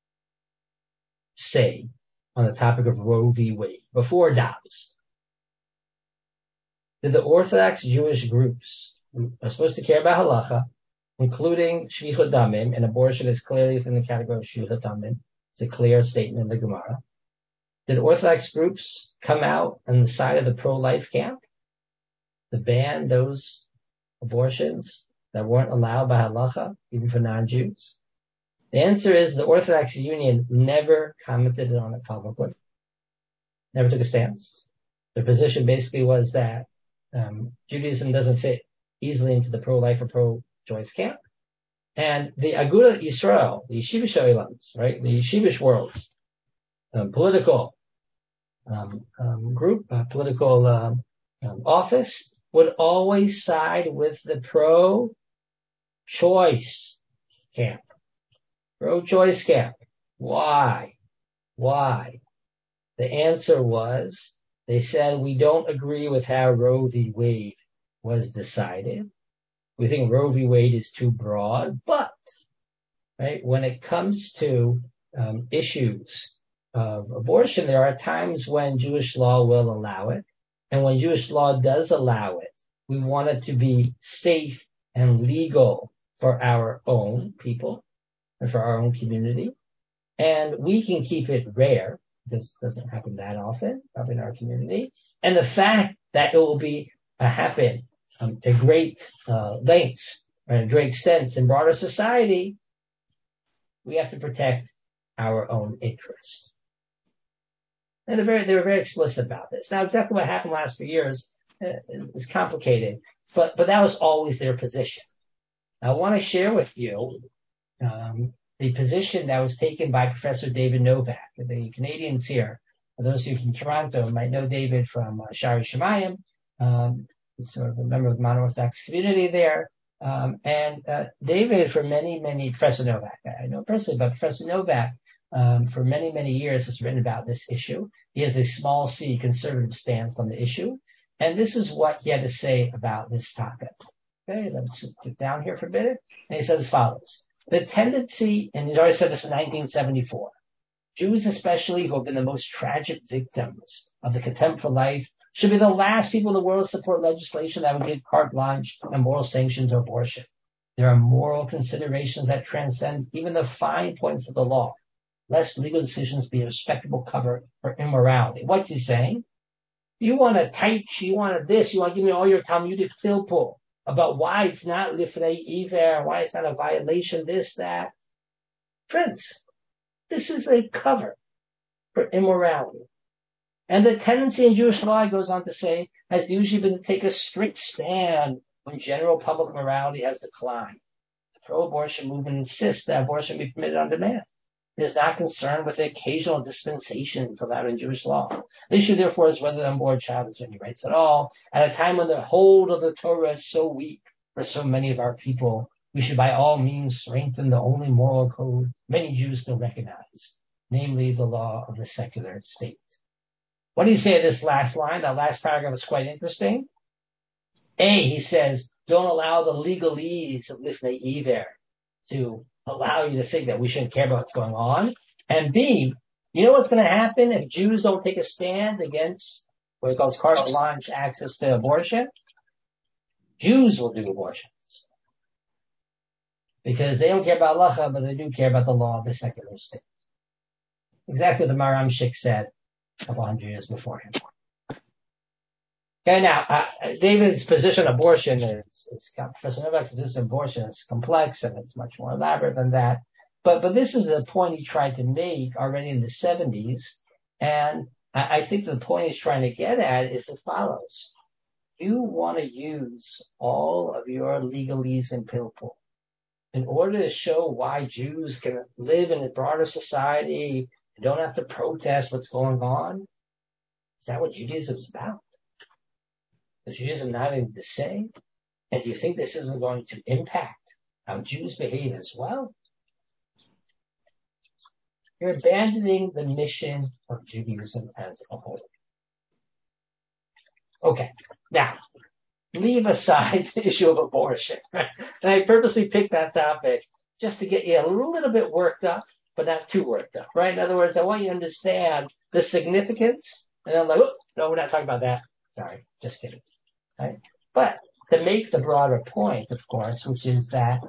S1: say on the topic of Roe v. Wade before Dobbs? Did the Orthodox Jewish groups who are supposed to care about halacha, including shvichut damim, and abortion is clearly within the category of shvichut damim, it's a clear statement in the Gemara, did Orthodox groups come out on the side of the pro-life camp to ban those abortions that weren't allowed by halacha, even for non-Jews? The answer is the Orthodox Union never commented on it publicly, never took a stance. Their position basically was that Judaism doesn't fit easily into the pro-life or pro-choice camp. And the Agudat Yisrael, the Yeshivish Oilams, right, the Yeshivish worlds, political group, political office would always side with the pro
S5: pro-choice camp. Pro-choice camp. Why? The answer was, they said, we don't agree with how Roe v. Wade was decided. We think Roe v. Wade is too broad, but right, when it comes to issues of abortion, there are times when Jewish law will allow it. And when Jewish law does allow it, we want it to be safe and legal for our own people and for our own community. And we can keep it rare. This doesn't happen that often, probably in our community. And the fact that it will be happen to great lengths and great extents in broader society, we have to protect our own interests. And they were very explicit about this. Now, exactly what happened the last few years is complicated, but that was always their position. I want to share with you the position that was taken by Professor David Novak. The Canadians here, for those of you from Toronto, might know David from Shari Shemayim. He's sort of a member of the Mono-Orthodox community there. And David, for many, Professor Novak, I know personally, but Professor Novak, for many years has written about this issue. He has a small c conservative stance on the issue. And this is what he had to say about this topic. Okay, let's sit down here for a minute. And he says as follows. The tendency, and he's already said this in 1974, Jews especially, who have been the most tragic victims of the contempt for life, should be the last people in the world to support legislation that would give carte blanche and moral sanction to abortion. There are moral considerations that transcend even the fine points of the law, lest legal decisions be a respectable cover for immorality. What's he saying? You want a tight, you want this, you want to give me all your Talmudic filpul about why it's not lifnei iver, why it's not a violation, this, that. Friends, this is a cover for immorality. And the tendency in Jewish law, he goes on to say, has usually been to take a strict stand when general public morality has declined. The pro-abortion movement insists that abortion be permitted on demand. It is not concerned with the occasional dispensations allowed in Jewish law. The issue, therefore, is whether the unborn child has any rights at all. At a time when the hold of the Torah is so weak for so many of our people, we should by all means strengthen the only moral code many Jews still recognize, namely the law of the secular state. What do you say to this last line? That last paragraph is quite interesting. A, he says, don't allow the legalese of lifnei iver to allow you to think that we shouldn't care about what's going on. And B, you know what's going to happen if Jews don't take a stand against what he calls carte blanche access to abortion? Jews will do abortions. Because they don't care about halacha, but they do care about the law of the secular state. Exactly what the Maram Shik said a couple hundred years before him. Okay, now, David's position on abortion Professor Novak's position on abortion is complex and it's much more elaborate than that. But this is a point he tried to make already in the 70s. And I think the point he's trying to get at is as follows. You want to use all of your legalese and pilpul in order to show why Jews can live in a broader society and don't have to protest what's going on. Is that what Judaism is about? Is Judaism not having to say? And do you think this isn't going to impact how Jews behave as well? You're abandoning the mission of Judaism as a whole. Okay, now, leave aside the issue of abortion. And I purposely picked that topic just to get you a little bit worked up, but not too worked up, right? In other words, I want you to understand the significance. And I'm like, oh, no, we're not talking about that. Sorry, just kidding. Right? But to make the broader point, of course, which is that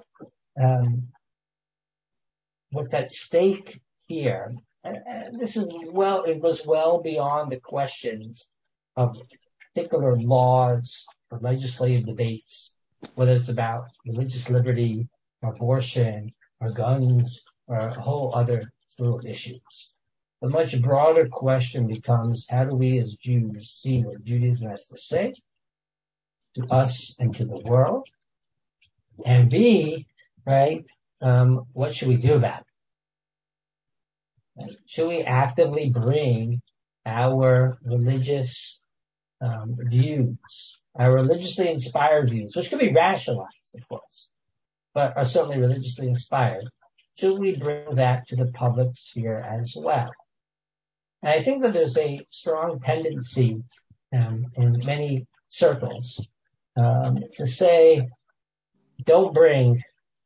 S5: what's at stake here, and this is it goes well beyond the questions of particular laws or legislative debates, whether it's about religious liberty, or abortion, or guns, or a whole other slew of issues. The much broader question becomes, how do we as Jews see what Judaism has to say to us and to the world? And B, right, what should we do about it? Right? Should we actively bring our religious views, our religiously inspired views, which can be rationalized, of course, but are certainly religiously inspired, should we bring that to the public sphere as well? And I think that there's a strong tendency in many circles to say, don't bring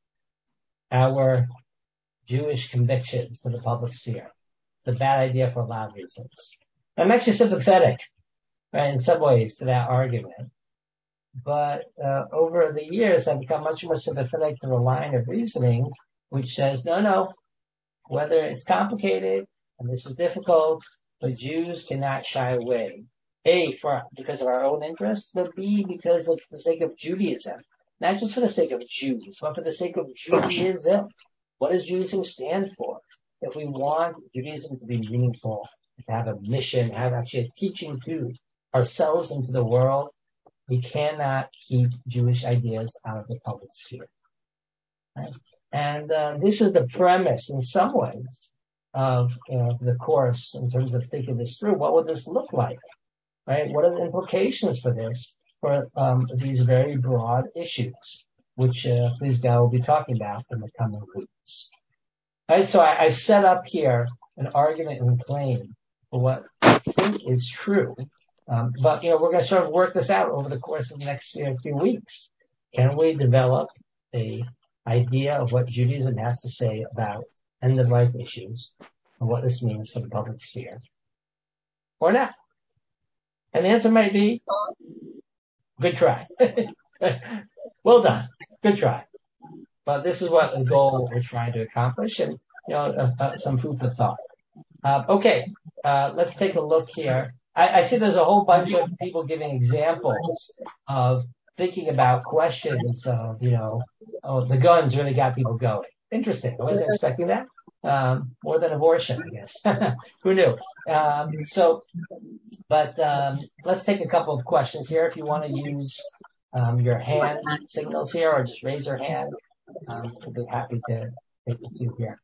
S5: our Jewish convictions to the public sphere. It's a bad idea for a lot of reasons. I'm actually sympathetic, right, in some ways to that argument. But over the years, I've become much more sympathetic to the line of reasoning, which says, no, whether it's complicated and this is difficult, but Jews cannot shy away. A, because of our own interests, but B, because it's the sake of Judaism. Not just for the sake of Jews, but for the sake of Judaism. What does Judaism stand for? If we want Judaism to be meaningful, to have a mission, have actually a teaching to ourselves and to the world, we cannot keep Jewish ideas out of the public sphere. Right? And this is the premise, in some ways, of the course in terms of thinking this through. What would this look like? Right? What are the implications for this, for these very broad issues, which please God will be talking about in the coming weeks. Right? So I've set up here an argument and claim for what I think is true. But we're going to sort of work this out over the course of the next few weeks. Can we develop a idea of what Judaism has to say about end-of-life issues and what this means for the public sphere, or not? And the answer might be, good try. Well done. Good try. But this is what the goal we're trying to accomplish, and some food for thought. Okay, let's take a look here. I see there's a whole bunch of people giving examples of thinking about questions of, the guns really got people going. Interesting. I wasn't expecting that. More than abortion, I guess. Who knew? Let's take a couple of questions here. If you want to use your hand signals here, or just raise your hand, we'll be happy to take a few here.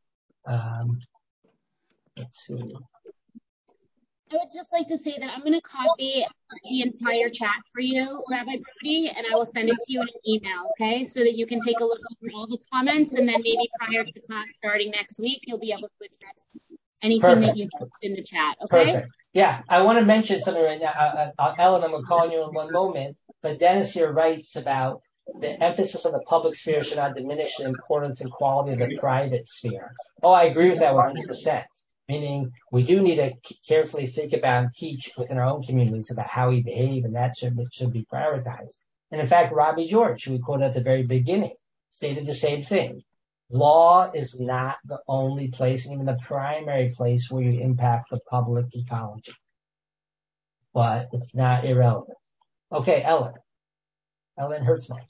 S5: Let's see.
S6: I would just like to say that I'm going to copy the entire chat for you, Rabbi Brody, and I will send it to you in an email, okay? So that you can take a look over all the comments, and then maybe prior to the class starting next week, you'll be able to address anything that you put in the chat, okay?
S5: Perfect. Yeah, I want to mention something right now. Ellen, I'm going to call you in one moment, but Dennis here writes about the emphasis on the public sphere should not diminish the importance and quality of the private sphere. Oh, I agree with that 100%. Meaning we do need to carefully think about and teach within our own communities about how we behave, and that should be prioritized. And in fact, Rabbi George, who we quoted at the very beginning, stated the same thing. Law is not the only place, even the primary place where you impact the public ecology. But it's not irrelevant. Okay, Ellen. Ellen Hertzman.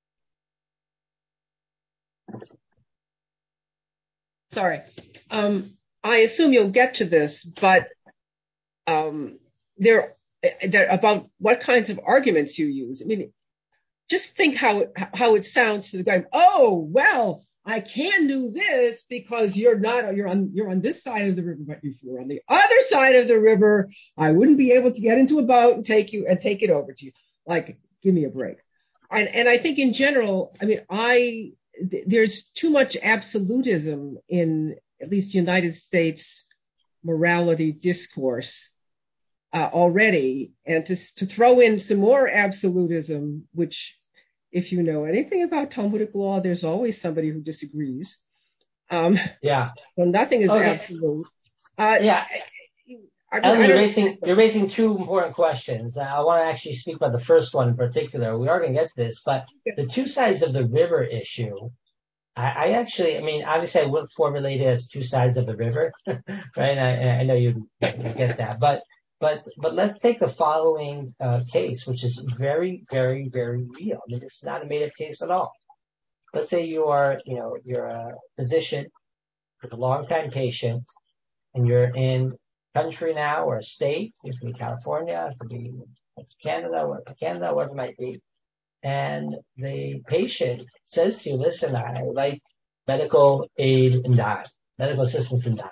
S7: Sorry. I assume you'll get to this, but there about what kinds of arguments you use. I mean, just think how it sounds to the guy. Oh, well, I can do this because you're on this side of the river, but if you're on the other side of the river, I wouldn't be able to get into a boat and take it over to you. Like, give me a break. And I think in general, I mean, there's too much absolutism in at least United States morality discourse already, and to throw in some more absolutism, which, if you know anything about Talmudic law, there's always somebody who disagrees.
S5: Yeah.
S7: So nothing is absolute.
S5: Yeah. Ellen, you're raising two important questions. I want to actually speak about the first one in particular. We are going to get to this, but the two sides of the river issue, I obviously I wouldn't formulate it as two sides of the river, right? I know you get that, but let's take the following case, which is very, very, very real. I mean, it's not a made-up case at all. Let's say you're a physician with a long-time patient, and you're in country now or a state. It could be California, it could be Canada, whatever it might be. And the patient says to you, listen, I would like medical aid in dime, medical assistance in dime.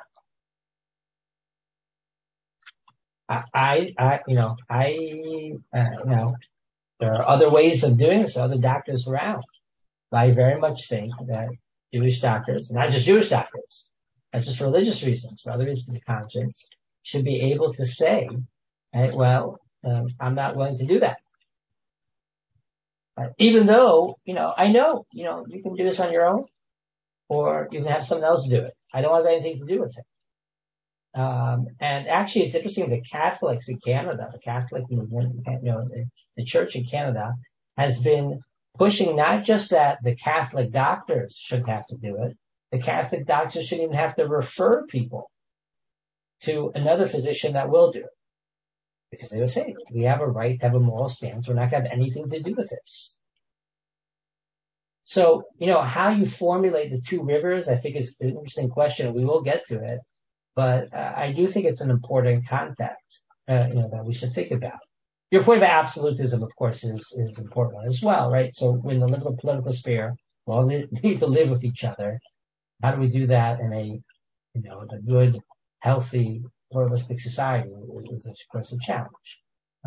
S5: There are other ways of doing this, other doctors around. I very much think that Jewish doctors, not just Jewish doctors, not just for religious reasons, for other reasons of conscience, should be able to say, right, well, I'm not willing to do that. Right? Even though, I know, you can do this on your own, or you can have someone else do it. I don't have anything to do with it. And actually, it's interesting, the Catholics in Canada, the Catholic movement, the church in Canada has been pushing not just that the Catholic doctors should have to do it, the Catholic doctors shouldn't even have to refer people to another physician that will do it. Because they were saying, we have a right to have a moral stance. We're not going to have anything to do with this. So, how you formulate the two rivers, I think is an interesting question. We will get to it. But I do think it's an important concept, that we should think about. Your point about absolutism, of course, is important as well, right? So when the liberal political sphere, we all need to live with each other. How do we do that in a good, healthy, pluralistic society is, of course, a challenge.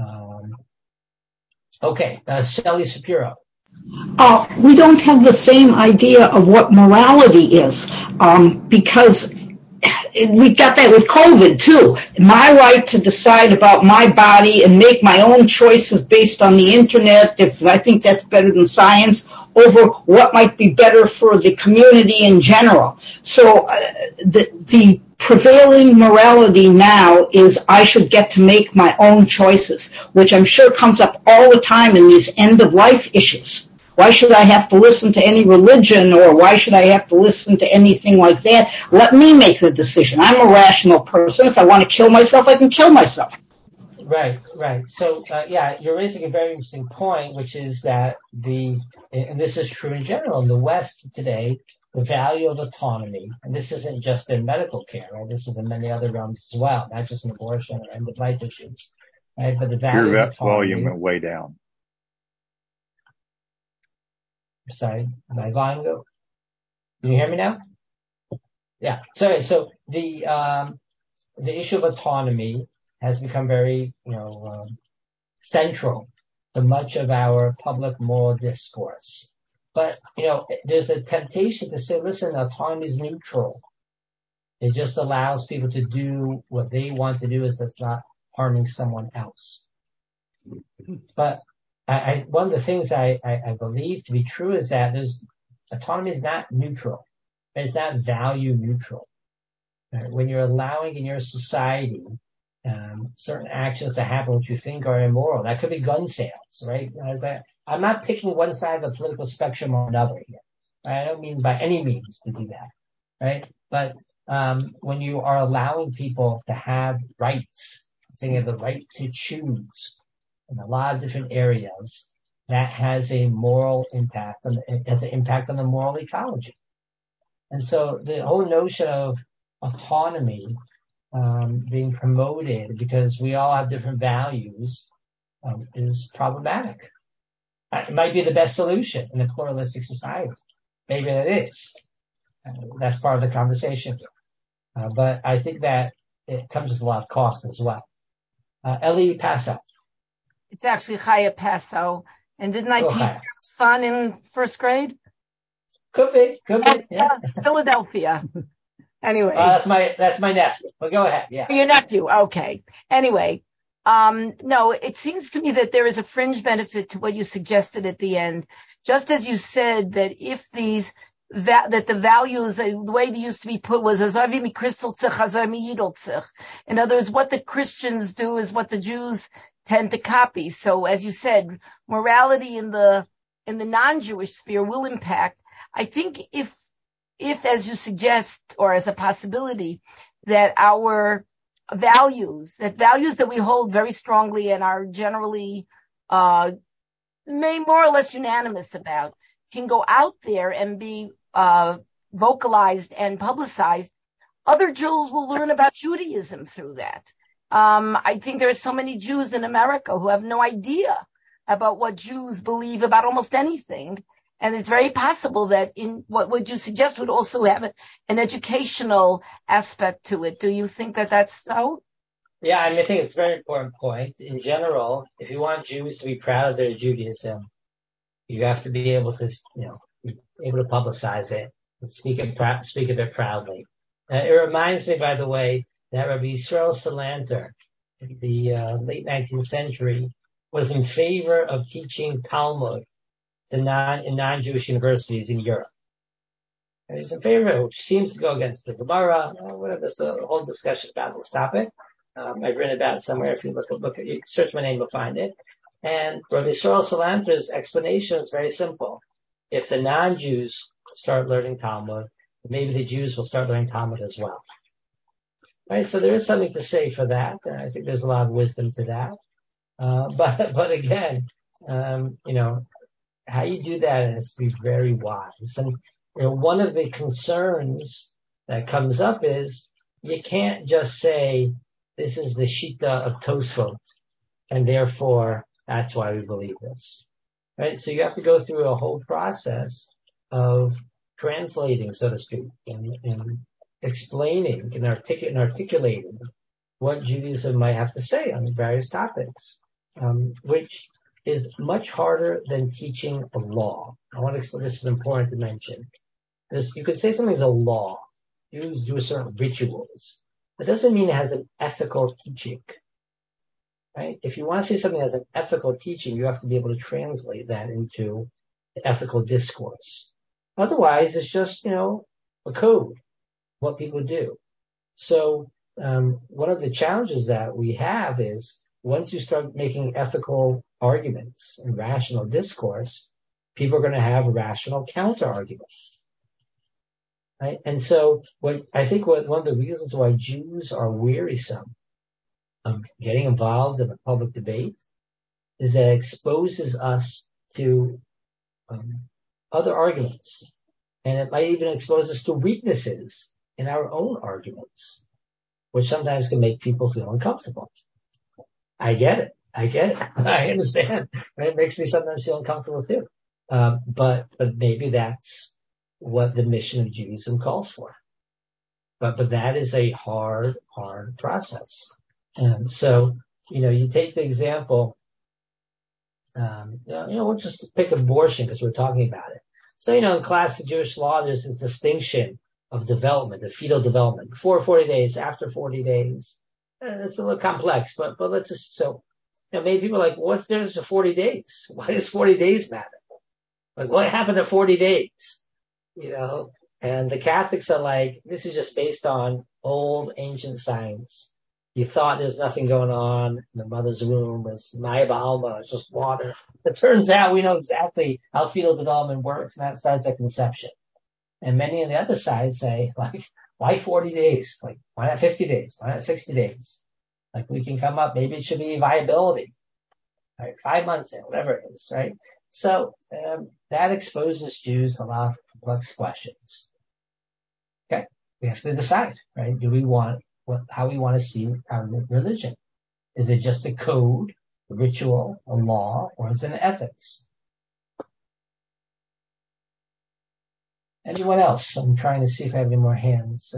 S5: Okay, Shelley Shapiro.
S3: We don't have the same idea of what morality is, because we got that with COVID too. My right to decide about my body and make my own choices based on the internet, if I think that's better than science, over what might be better for the community in general. So the prevailing morality now is I should get to make my own choices, which I'm sure comes up all the time in these end-of-life issues. Why should I have to listen to any religion, or why should I have to listen to anything like that? Let me make the decision. I'm a rational person. If I want to kill myself, I can kill myself.
S5: Right. So, you're raising a very interesting point, which is that and this is true in general, in the West today, the value of autonomy, and this isn't just in medical care, right? This is in many other realms as well, not just in abortion or end-of-life issues, right? But the value of autonomy.
S8: Volume went way down.
S5: Sorry, my volume go? Can you hear me now? Yeah. Sorry. So the issue of autonomy has become very, central to much of our public moral discourse. But, there's a temptation to say, listen, autonomy is neutral. It just allows people to do what they want to do, as it's not harming someone else. But one of the things I believe to be true is that autonomy is not neutral. It's not value neutral. Right? When you're allowing in your society certain actions to happen which you think are immoral, that could be gun sales, right? I'm not picking one side of the political spectrum or another here. Right? I don't mean by any means to do that, right? But when you are allowing people to have rights, saying they have the right to choose, in a lot of different areas, that has a moral impact, has an impact on the moral ecology. And so the whole notion of autonomy being promoted because we all have different values is problematic. It might be the best solution in a pluralistic society. Maybe it is. That's part of the conversation here. But I think that it comes with a lot of cost as well. Ellie Passo.
S9: It's actually Chaya Passo. And didn't I teach your son in first grade?
S5: Could be, yeah.
S9: Philadelphia. Anyway.
S5: That's my nephew. But go ahead, yeah.
S9: Your nephew, okay. Anyway, no, it seems to me that there is a fringe benefit to what you suggested at the end. Just as you said that if that the values, the way they used to be put was, in other words, what the Christians do is what the Jews tend to copy. So as you said, morality in the non-Jewish sphere will impact. I think if as you suggest, or as a possibility, that our values that we hold very strongly and are generally more or less unanimous about, can go out there and be vocalized and publicized, other Jews will learn about Judaism through that. I think there are so many Jews in America who have no idea about what Jews believe about almost anything. And it's very possible that in what you suggest would also have an educational aspect to it. Do you think that that's so?
S5: Yeah, I think it's a very important point. In general, if you want Jews to be proud of their Judaism, you have to be able to, able to publicize it and speak of it proudly. It reminds me, by the way, that Rabbi Yisrael Salanter in the late 19th century was in favor of teaching Talmud in non-Jewish universities in Europe. And he's in favor of it, which seems to go against the Gemara, whatever. There's a whole discussion about this topic. I've written about it somewhere. If you you search my name, you'll find it. And Rabbi Yisrael Salanter's explanation is very simple. If the non-Jews start learning Talmud, maybe the Jews will start learning Talmud as well. Right? So there is something to say for that. I think there's a lot of wisdom to that. But again, how you do that has to be very wise. And one of the concerns that comes up is you can't just say this is the Shita of Tosfot, and therefore that's why we believe this. Right? So you have to go through a whole process of translating, so to speak, and explaining and articulating what Judaism might have to say on various topics, which is much harder than teaching a law. I want to explain, this is important to mention. You could say something's a law. You do certain rituals. That doesn't mean it has an ethical teaching. Right? If you want to say something has an ethical teaching, you have to be able to translate that into ethical discourse. Otherwise, it's just, a code, what people do. So, one of the challenges that we have is once you start making ethical arguments and rational discourse, people are going to have rational counter arguments. Right? And so one of the reasons why Jews are wearisome of getting involved in a public debate is that it exposes us to other arguments. And it might even expose us to weaknesses in our own arguments, which sometimes can make people feel uncomfortable. I get it. I understand. It makes me sometimes feel uncomfortable too. But maybe that's what the mission of Judaism calls for. But that is a hard process. So, you take the example, we'll just pick abortion because we're talking about it. So, in classic Jewish law, there's this distinction of development, the fetal development, before 40 days, after 40 days. It's a little complex, but let's just, maybe people are like, what's the difference of 40 days? Why does 40 days matter? Like, what happened to 40 days? And the Catholics are like, this is just based on old ancient science. You thought there's nothing going on in the mother's womb. It's Maya Alma, it's just water. It turns out we know exactly how fetal development works, and that starts at conception. And many on the other side say, like, why 40 days? Like, why not 50 days? Why not 60 days? Like, we can come up, maybe it should be viability. Right? 5 months in, whatever it is, right? So, that exposes Jews to a lot of complex questions. Okay? We have to decide, right? Do we want how we want to see our religion? Is it just a code, a ritual, a law, or is it an ethics? Anyone else? I'm trying to see if I have any more hands.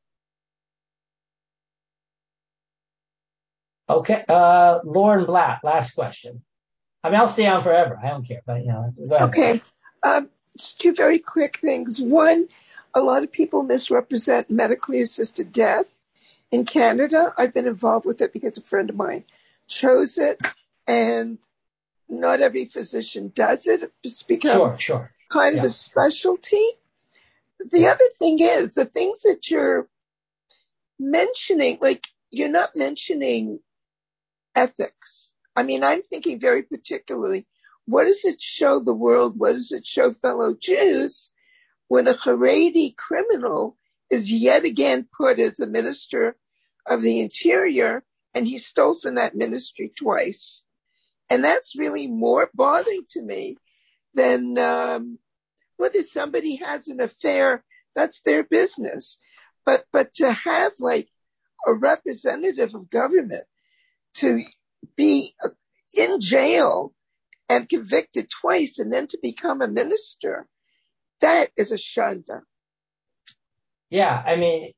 S5: Okay, Lauren Blatt, last question. I mean, I'll stay on forever. I don't care, but go ahead.
S8: Okay. Just two very quick things. One, a lot of people misrepresent medically assisted death. In Canada, I've been involved with it because a friend of mine chose it, and not every physician does it. It's become kind of a specialty. The other thing is the things that you're mentioning, like you're not mentioning ethics. I mean, I'm thinking very particularly, what does it show the world? What does it show fellow Jews when a Haredi criminal is yet again put as the minister of the interior, and he stole from that ministry twice? And that's really more bothering to me than whether somebody has an affair. That's their business. But to have like a representative of government to be in jail and convicted twice and then to become a minister, that is a shanda.
S5: Yeah, I mean,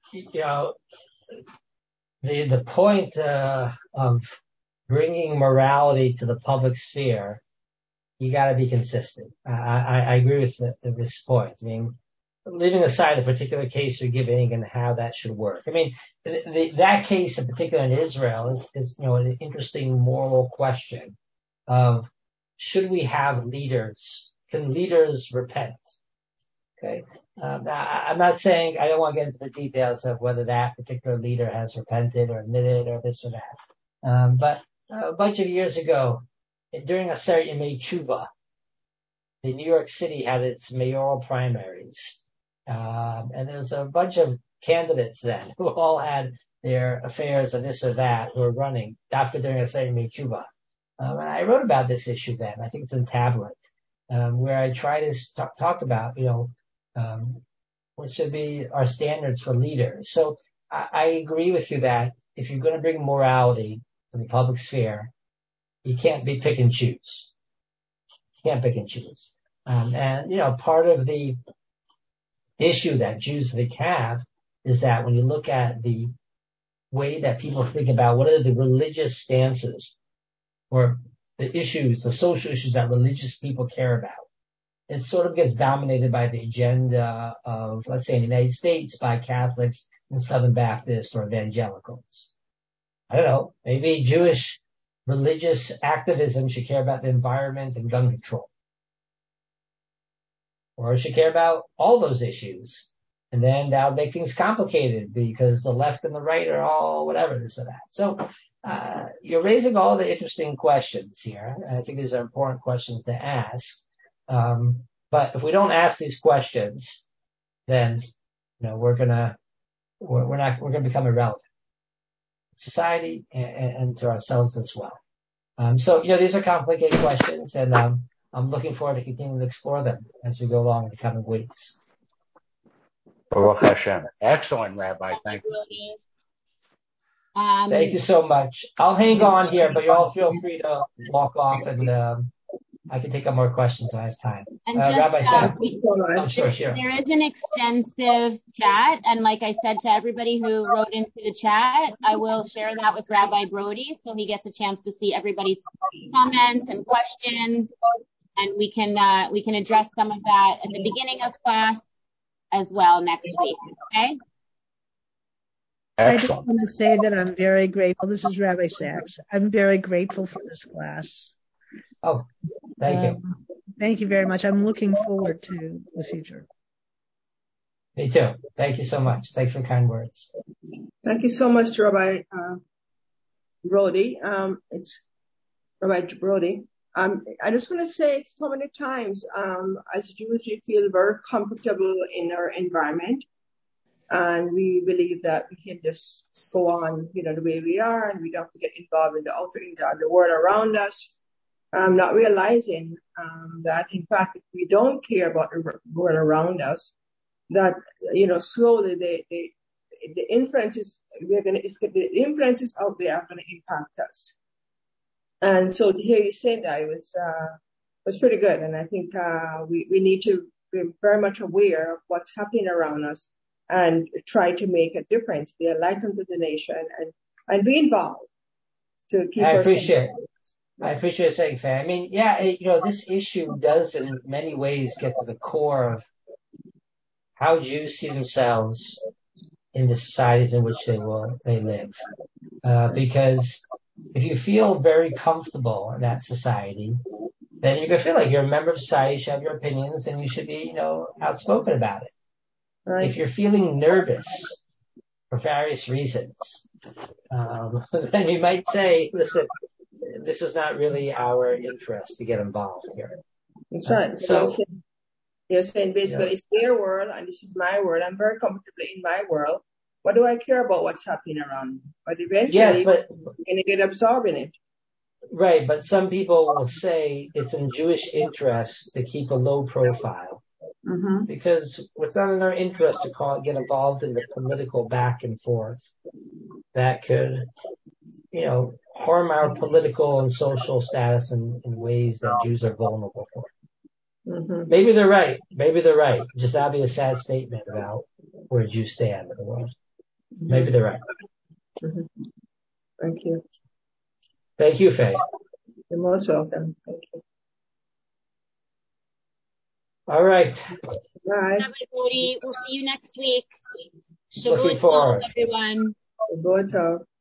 S5: the point of bringing morality to the public sphere you got to be consistent. I agree with this point. I mean, leaving aside the particular case you're giving and how that should work. I mean, that case in particular in Israel is an interesting moral question of should we have leaders? Can leaders repent? Okay. I'm not saying, I don't want to get into the details of whether that particular leader has repented or admitted or this or that. But a bunch of years ago, during Aseret Yemei Tshuva, the New York City had its mayoral primaries. And there was a bunch of candidates then who all had their affairs and this or that who were running after during Aseret Yemei Tshuva. And I wrote about this issue then. I think it's in Tablet, where I try to talk about, what should be our standards for leaders. So I agree with you that if you're going to bring morality to the public sphere, you can't be pick and choose. You can't pick and choose. And part of the issue that Jews have is that when you look at the way that people think about what are the religious stances or the issues, the social issues that religious people care about, it sort of gets dominated by the agenda of, let's say in the United States, by Catholics and Southern Baptists or evangelicals. I don't know, maybe Jewish religious activism should care about the environment and gun control. Or should care about all those issues. And then that would make things complicated because the left and the right are all whatever, this or that. So you're raising all the interesting questions here. I think these are important questions to ask. But if we don't ask these questions, then, we're gonna become irrelevant. Society and to ourselves as well. So these are complicated questions and, I'm looking forward to continuing to explore them as we go along in the coming weeks.
S10: Baruch Hashem. Excellent, Rabbi. Thank you.
S5: Thank you so much. I'll hang on here, but you all feel free to walk off and I can take up more questions if I have time.
S6: And just,
S5: Rabbi sure.
S6: There is an extensive chat. And like I said to everybody who wrote into the chat, I will share that with Rabbi Brody so he gets a chance to see everybody's comments and questions. And we can address some of that at the beginning of class as well next week. Okay?
S11: I just want to say that I'm very grateful. This is Rabbi Sachs. I'm very grateful for this class.
S5: Oh, thank you.
S11: Thank you very much. I'm looking forward to the future.
S5: Me too. Thank you so much. Thanks for kind words.
S12: Thank you so much, Rabbi Brody. It's Rabbi Brody. I just want to say so many times, as Jews, we feel very comfortable in our environment. And we believe that we can just go on, the way we are, and we don't have to get involved in the world around us. Not realizing that, in fact, if we don't care about the world around us, that slowly the influences the influences out there are going to impact us. And so to hear you say that was pretty good. And I think we need to be very much aware of what's happening around us and try to make a difference, be a light unto the nation, and be involved to keep
S5: I appreciate saying, Faye. I mean, this issue does in many ways get to the core of how Jews see themselves in the societies in which they live. Because if you feel very comfortable in that society, then you're going to feel like you're a member of society, you should have your opinions, and you should be, outspoken about it. Right. If you're feeling nervous for various reasons, then you might say, listen, this is not really our interest to get involved here.
S12: That's right. So you're saying basically it's their world and this is my world. I'm very comfortable in my world. What do I care about what's happening around me? But eventually, you're going to get absorbed in it.
S5: Right, but some people will say it's in Jewish interest to keep a low profile. Mm-hmm. Because it's not in our interest to get involved in the political back and forth that could, harm our political and social status in ways that Jews are vulnerable for. Mm-hmm. Maybe they're right. Just that'd be a sad statement about where Jews stand in the world. Mm-hmm. Maybe they're right.
S12: Mm-hmm. Thank you.
S5: Thank you, Faye.
S12: You're most welcome. Thank you.
S5: All right.
S12: Bye.
S6: Rabbi Brody, we'll see you next week.
S5: Looking
S6: Shavua tov,
S5: forward.
S6: everyone.
S12: Shavua tov.